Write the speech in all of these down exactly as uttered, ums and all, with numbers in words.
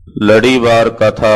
ਲੜੀਵਾਰ ਕਥਾ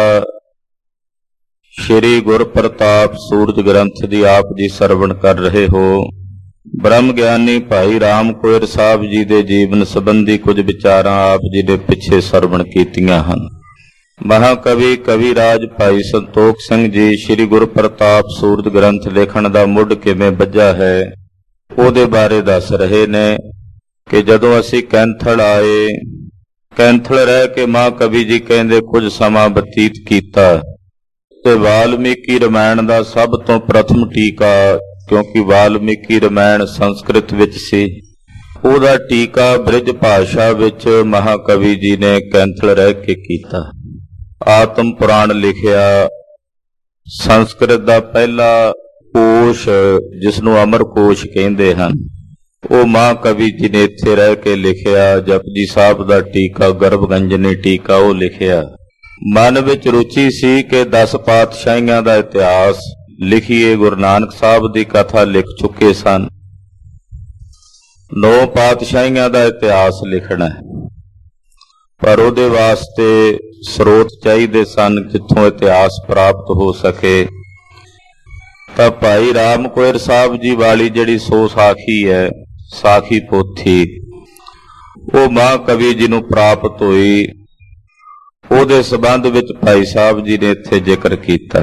ਸ਼੍ਰੀ ਗੁਰ ਪ੍ਰਤਾਪ ਸੂਰਜ ਗ੍ਰੰਥ ਦੀ ਆਪ ਜੀ ਸਰਵਣ ਕਰ ਰਹੇ ਹੋ। ਬ੍ਰਹਮ ਗਿਆਨੀ ਭਾਈ ਰਾਮ ਕੋਇਰ ਸਾਹਿਬ ਜੀ ਦੇ ਜੀਵਨ ਸੰਬੰਧੀ ਕੁਝ ਵਿਚਾਰਾਂ ਆਪ ਜੀ ਦੇ ਪਿੱਛੇ ਸਰਵਣ ਕੀਤੀਆਂ ਹਨ। ਮਹਾਕਵੀ ਕਵੀਰਾਜ ਭਾਈ ਸੰਤੋਖ ਸਿੰਘ ਜੀ ਸ਼੍ਰੀ ਗੁਰ ਪ੍ਰਤਾਪ ਸੂਰਜ ਗ੍ਰੰਥ ਲਿਖਣ ਦਾ ਮੁੱਢ ਕਿਵੇਂ ਬੱਝਾ ਹੈ ਉਹਦੇ ਬਾਰੇ ਦੱਸ ਰਹੇ ਨੇ ਕਿ ਜਦੋਂ ਅਸੀਂ ਕੈਂਥਲ ਆਏ, ਕੈਂਥਲ ਰਹਿ ਕੇ ਮਹਾਕਵੀ ਜੀ ਕਹਿੰਦੇ ਕੁਝ ਸਮਾਂ ਬਤੀਤ ਕੀਤਾ ਤੇ ਵਾਲਮੀਕੀ ਰਮਾਇਣ ਦਾ ਸਭ ਤੋਂ ਪ੍ਰਥਮ ਟੀਕਾ, ਕਿਉਂਕਿ ਵਾਲਮੀਕੀ ਰਮਾਇਣ ਸੰਸਕ੍ਰਿਤ ਵਿੱਚ ਸੀ, ਉਹਦਾ ਟੀਕਾ ਬ੍ਰਿਜ ਭਾਸ਼ਾ ਵਿੱਚ ਮਹਾਕਵੀ ਜੀ ਨੇ ਕੈਂਥਲ ਰਹਿ ਕੇ ਕੀਤਾ। ਆਤਮ ਪੁਰਾਣ ਲਿਖਿਆ, ਸੰਸਕ੍ਰਿਤ ਦਾ ਪਹਿਲਾ ਕੋਸ਼ ਜਿਸ ਨੂੰ ਅਮਰ ਕੋਸ਼ ਕਹਿੰਦੇ ਹਨ, ਉਹ ਮਹਾਕਵੀ ਜੀ ਨੇ ਇੱਥੇ ਰਹਿ ਕੇ ਲਿਖਿਆ। ਜਪਜੀ ਸਾਹਿਬ ਦਾ ਟੀਕਾ, ਗਰਭਗੰਜਨੀ ਟੀਕਾ, ਉਹ ਲਿਖਿਆ। ਮਨ ਵਿੱਚ ਰੁਚੀ ਸੀ ਕਿ ਦਸ ਪਾਤਸ਼ਾਹੀਆਂ ਦਾ ਇਤਿਹਾਸ ਲਿਖੀਏ। ਗੁਰੂ ਨਾਨਕ ਸਾਹਿਬ ਦੀ ਕਥਾ ਲਿਖ ਚੁੱਕੇ ਸਨ, ਨੌ ਪਾਤਸ਼ਾਹੀਆਂ ਦਾ ਇਤਿਹਾਸ ਲਿਖਣਾ ਹੈ, ਪਰ ਉਹਦੇ ਵਾਸਤੇ ਸਰੋਤ ਚਾਹੀਦੇ ਸਨ ਜਿੱਥੋਂ ਇਤਿਹਾਸ ਪ੍ਰਾਪਤ ਹੋ ਸਕੇ। ਤਾਂ ਭਾਈ ਰਾਮ ਕੋਇਰ ਸਾਹਿਬ ਜੀ ਵਾਲੀ ਜਿਹੜੀ ਸੋ ਸਾਖੀ ਹੈ, ਸਾਖੀ ਪੋਥੀ, ਉਹ ਮਹਾਕਵੀ ਜੀ ਨੂੰ ਪ੍ਰਾਪਤ ਹੋਈ। ਉਹਦੇ ਸੰਬੰਧ ਵਿੱਚ ਭਾਈ ਸਾਹਿਬ ਜੀ ਨੇ ਇੱਥੇ ਜ਼ਿਕਰ ਕੀਤਾ।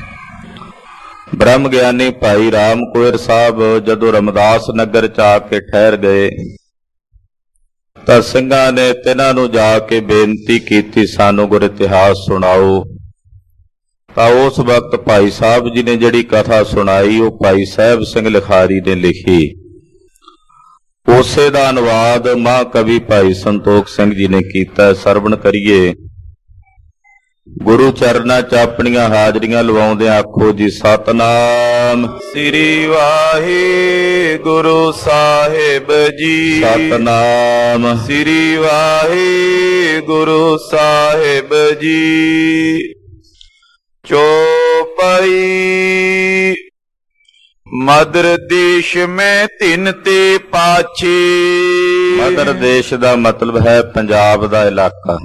ਬ੍ਰਹਮ ਗਿਆਨੀ ਭਾਈ ਰਾਮ ਕੋਇਰ ਸਾਹਿਬ ਜਦੋਂ ਰਮਦਾਸ ਨਗਰ ਚ ਆ ਕੇ ਠਹਿਰ ਗਏ ਤਾਂ ਸਿੰਘਾਂ ਨੇ ਤਿੰਨਾਂ ਨੂੰ ਜਾ ਕੇ ਬੇਨਤੀ ਕੀਤੀ, ਸਾਨੂੰ ਗੁਰ ਇਤਿਹਾਸ ਸੁਣਾਓ। ਤਾਂ ਉਸ ਵਕਤ ਭਾਈ ਸਾਹਿਬ ਜੀ ਨੇ ਜਿਹੜੀ ਕਥਾ ਸੁਣਾਈ ਉਹ ਭਾਈ ਸਾਹਿਬ ਸਿੰਘ ਲਿਖਾਰੀ ਨੇ ਲਿਖੀ। ਉਸੇ ਦਾ ਅਨੁਵਾਦ ਮਹਾਕਵੀ ਭਾਈ ਸੰਤੋਖ ਸਿੰਘ ਜੀ ਨੇ ਕੀਤਾ। ਸਰਵਣ ਕਰੀਏ। ਗੁਰੂ ਚਰਨਾਂ ਚ ਆਪਣੀਆਂ ਹਾਜ਼ਰੀਆਂ ਲਵਾਉਂਦਿਆਂ ਆਖੋ ਜੀ ਸਤਨਾਮ ਸ੍ਰੀ ਵਾਹਿਗੁਰੂ ਸਾਹਿਬ ਜੀ। ਸਤਨਾਮ ਸ੍ਰੀ ਵਾਹਿਗੁਰੂ ਸਾਹਿਬ ਜੀ। ਚੌਪਈ। ਮਦਰ ਦੇਸ਼ ਮੈਂ ਤਿੰਨ ਤੇ ਪਾਛੇ। ਮਦਰ ਦੇਸ਼ ਦਾ ਮਤਲਬ ਹੈ ਪੰਜਾਬ ਦਾ ਇਲਾਕਾ।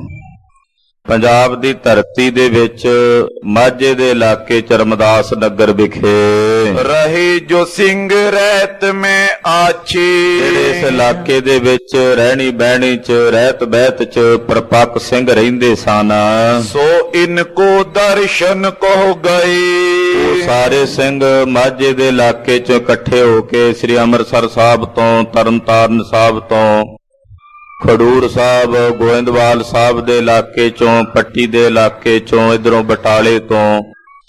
ਪੰਜਾਬ ਦੀ ਧਰਤੀ ਦੇ ਵਿੱਚ ਮਾਝੇ ਦੇ ਇਲਾਕੇ ਚ ਰਮਦਾਸ ਨਗਰ ਵਿਖੇ ਰਹੇ ਜੋ ਸਿੰਘ ਰਹਿਤ ਮੈਂ ਆਛੇ। ਜਿਹੜੇ ਇਸ ਇਲਾਕੇ ਦੇ ਵਿੱਚ ਰਹਿਣੀ ਬਹਿਣੀ ਚ ਰਹਿਤ ਬਹਿਤ ਚ ਪਰਪੱਕ ਸਿੰਘ ਰਹਿੰਦੇ ਸਨ, ਸੋ ਇਨ ਕੋ ਦਰਸ਼ਨ ਕੋ ਗਏ। ਉਹ ਸਾਰੇ ਸਿੰਘ ਮਾਝੇ ਦੇ ਇਲਾਕੇ ਚ ਇਕੱਠੇ ਹੋ ਕੇ ਸ੍ਰੀ ਅੰਮ੍ਰਿਤਸਰ ਸਾਹਿਬ ਤੋਂ, ਤਰਨਤਾਰਨ ਸਾਹਿਬ ਤੋਂ, ਖਡੂਰ ਸਾਹਿਬ, ਗੋਇੰਦਵਾਲ ਸਾਹਿਬ ਦੇ ਇਲਾਕੇ ਚੋਂ, ਪੱਟੀ ਦੇ ਇਲਾਕੇ ਚੋਂ, ਇਧਰੋਂ ਬਟਾਲੇ ਤੋਂ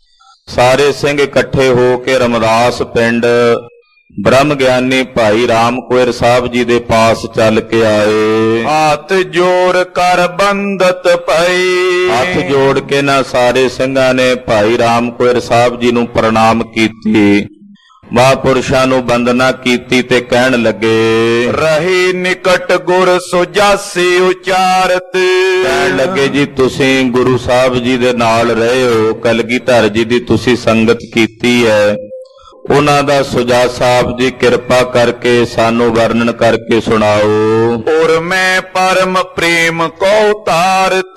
ਸਾਰੇ ਸਿੰਘ ਇਕੱਠੇ ਹੋ ਕੇ ਰਮਦਾਸ ਪਿੰਡ ਬ੍ਰਹਮ ਗਿਆਨੀ ਭਾਈ ਰਾਮ ਕੋਇਰ ਸਾਹਿਬ ਜੀ ਦੇ ਪਾਸ ਚੱਲ ਕੇ ਆਏ। ਹੱਥ ਜੋੜ ਕਰ ਬੰਦਤ ਪਈ। ਹੱਥ ਜੋੜ ਕੇ ਨਾ ਸਾਰੇ ਸਿੰਘਾਂ ਨੇ ਭਾਈ ਰਾਮ ਕੋਇਰ ਸਾਹਿਬ ਜੀ ਨੂੰ ਪ੍ਰਣਾਮ ਕੀਤੀ, ਮਹਾਂਪੁਰਸ਼ਾਂ ਨੂੰ ਵੰਦਨਾ ਕੀਤੀ ਤੇ ਕਹਿਣ ਲੱਗੇ, ਰਹੇ ਨਿਕਟ ਗੁਰ ਸੁਜਾਸੀ ਉਚਾਰਤ। ਕਹਿਣ ਲੱਗੇ ਜੀ ਤੁਸੀਂ ਗੁਰੂ ਸਾਹਿਬ ਜੀ ਦੇ ਨਾਲ ਰਹੇ ਹੋ, ਕਲਗੀਧਰ ਜੀ ਦੀ ਤੁਸੀਂ ਸੰਗਤ ਕੀਤੀ ਹੈ, ਉਹਨਾਂ ਦਾ ਸੁਜਾਸ ਸਾਹਿਬ ਜੀ ਕਿਰਪਾ ਕਰਕੇ ਸਾਨੂੰ ਵਰਣਨ ਕਰਕੇ ਸੁਣਾਓ। ਔਰ ਮੈਂ ਪਰਮ ਪ੍ਰੇਮ ਕੋ ਉਤਾਰਤ।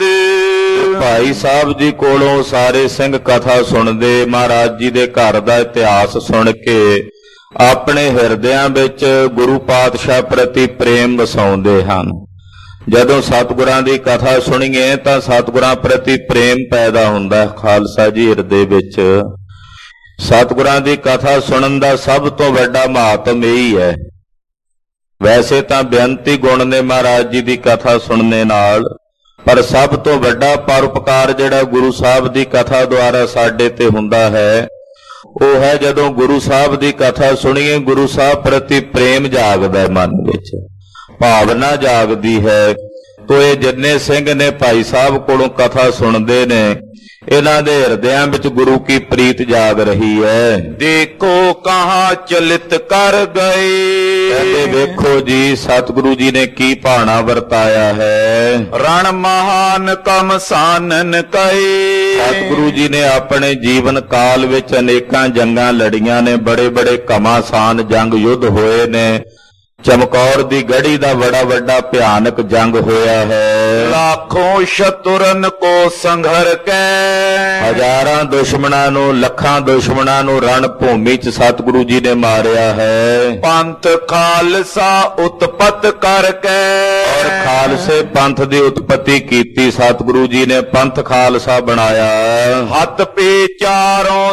ਭਾਈ ਸਾਹਿਬ ਜੀ ਕੋਲੋਂ ਸਾਰੇ ਸਿੰਘ ਕਥਾ ਸੁਣਦੇ, ਮਹਾਰਾਜ ਜੀ ਦੇ ਘਰ ਦਾ ਇਤਿਹਾਸ ਸੁਣ ਕੇ ਆਪਣੇ ਹਿਰਦਿਆਂ ਵਿੱਚ ਗੁਰੂ ਪਾਤਸ਼ਾਹ ਪ੍ਰਤੀ ਪ੍ਰੇਮ ਵਸਾਉਂਦੇ ਹਨ। ਜਦੋਂ ਸਤਿਗੁਰਾਂ ਦੀ ਕਥਾ ਸੁਣੀਏ ਤਾਂ ਸਤਿਗੁਰਾਂ ਪ੍ਰਤੀ ਪ੍ਰੇਮ ਪੈਦਾ ਹੁੰਦਾ ਖਾਲਸਾ ਜੀ ਹਿਰਦੇ ਵਿੱਚ। ਸਤਿਗੁਰਾਂ ਦੀ ਕਥਾ ਸੁਣਨ ਦਾ ਸਭ ਤੋਂ ਵੱਡਾ ਮਹਾਤਮ ਇਹੀ ਹੈ। ਵੈਸੇ ਤਾਂ ਬੇਅੰਤੀ ਗੁਣ ਨੇ ਮਹਾਰਾਜ ਜੀ ਦੀ ਕਥਾ ਸੁਣਨੇ ਨਾਲ, ਪਰ ਸਭ ਤੋਂ ਵੱਡਾ ਪਰਉਪਕਾਰ ਜਿਹੜਾ ਗੁਰੂ ਸਾਹਿਬ ਦੀ ਕਥਾ ਦੁਆਰਾ ਸਾਡੇ ਤੇ ਹੁੰਦਾ ਹੈ ਉਹ ਹੈ ਜਦੋਂ ਗੁਰੂ ਸਾਹਿਬ ਦੀ ਕਥਾ ਸੁਣੀਏ, ਗੁਰੂ ਸਾਹਿਬ ਪ੍ਰਤੀ ਪ੍ਰੇਮ ਜਾਗਦਾ ਮਨ ਵਿੱਚ, ਭਾਵਨਾ ਜਾਗਦੀ ਹੈ। ਤੋ ਇਹ ਜਿੰਨੇ ਸਿੰਘ ਨੇ ਭਾਈ ਸਾਹਿਬ ਕੋਲੋਂ ਕਥਾ ਸੁਣਦੇ ਨੇ, ਇਹਨਾਂ ਦੇ ਹਿਰਦਿਆਂ ਵਿੱਚ ਗੁਰੂ ਕੀ ਪ੍ਰੀਤ ਜਾਗ ਰਹੀ ਹੈ। ਦੇਖੋ ਕਹਾਂ ਚਲਿਤ ਕਰ ਗਏ। ਕਹਿੰਦੇ ਵੇਖੋ ਜੀ ਸਤਿਗੁਰੂ ਜੀ ਨੇ ਕੀ ਭਾਣਾ ਵਰਤਾਇਆ ਹੈ। ਰਣ ਮਹਾਨ ਕਮ ਸਾਨਨ ਕਏ। ਸਤਿਗੁਰੂ ਜੀ ਨੇ ਆਪਣੇ ਜੀਵਨ ਕਾਲ ਵਿੱਚ ਅਨੇਕਾਂ ਜੰਗਾਂ ਲੜੀਆਂ ਨੇ, ਬੜੇ ਬੜੇ ਘਮਾਸਾਨ ਜੰਗ ਯੁੱਧ ਹੋਏ ਨੇ, ਚਮਕੌਰ ਦੀ ਗੜੀ ਦਾ ਬੜਾ ਵੱਡਾ ਭਿਆਨਕ ਜੰਗ ਹੋਇਆ ਹੈ। लाखों शतुरन को संघर के ਹਜ਼ਾਰਾਂ ਦੁਸ਼ਮਣਾਂ ਨੂੰ, ਲੱਖਾਂ ਦੁਸ਼ਮਣਾਂ ਨੂੰ ਰਣ ਭੂਮੀ ਚ ਸਤਿਗੁਰੂ ਜੀ ਨੇ ਮਾਰਿਆ ਹੈ। पंथ खालसा उत्पत करके ਔਰ ਖਾਲਸੇ ਪੰਥ ਦੀ ਉਤਪਤੀ ਕੀਤੀ। ਸਤਿਗੁਰੂ ਜੀ ਨੇ ਪੰਥ ਖਾਲਸਾ ਬਣਾਇਆ। हथ पे चारों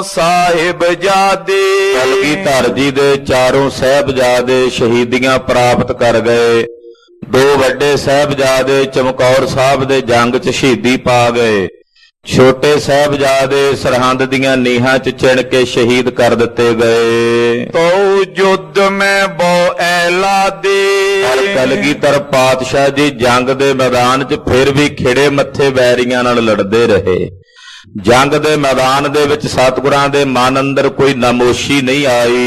साहिबजादे ਕਲਗੀਧਰ ਜੀ ਦੇ ਚਾਰੋਂ ਸਾਹਿਬਜ਼ਾਦੇ ਸ਼ਹੀਦੀਆਂ ਪ੍ਰਾਪਤ ਕਰ ਗਏ। ਦੋ ਵੱਡੇ ਸਾਹਿਬਜ਼ਾਦੇ ਚਮਕੌਰ ਸਾਹਿਬ ਦੇ ਜੰਗ ਚ ਸ਼ਹੀਦੀ ਪਾ ਗਏ। ਛੋਟੇ ਸਾਹਿਬਜ਼ਾਦੇ ਸਰਹੰਦ ਦੀਆਂ ਨੀਹਾਂ ਚ ਚਿਣ ਕੇ ਸ਼ਹੀਦ ਕਰ ਦਿੱਤੇ ਗਏ। तो युद्ध में बो ऐलादे ਪਰ ਕਲਗੀਧਰ ਪਾਤਸ਼ਾਹ ਜੀ ਜੰਗ ਦੇ ਮੈਦਾਨ ਚ ਫਿਰ ਵੀ ਖਿੜੇ ਮੱਥੇ ਵੈਰੀਆਂ ਨਾਲ ਲੜਦੇ ਰਹੇ। ਜੰਗ ਦੇ ਮੈਦਾਨ ਦੇ ਵਿੱਚ ਸਤਿਗੁਰਾਂ ਦੇ ਮਨ ਅੰਦਰ ਕੋਈ ਨਾਮੋਸ਼ੀ ਨਹੀਂ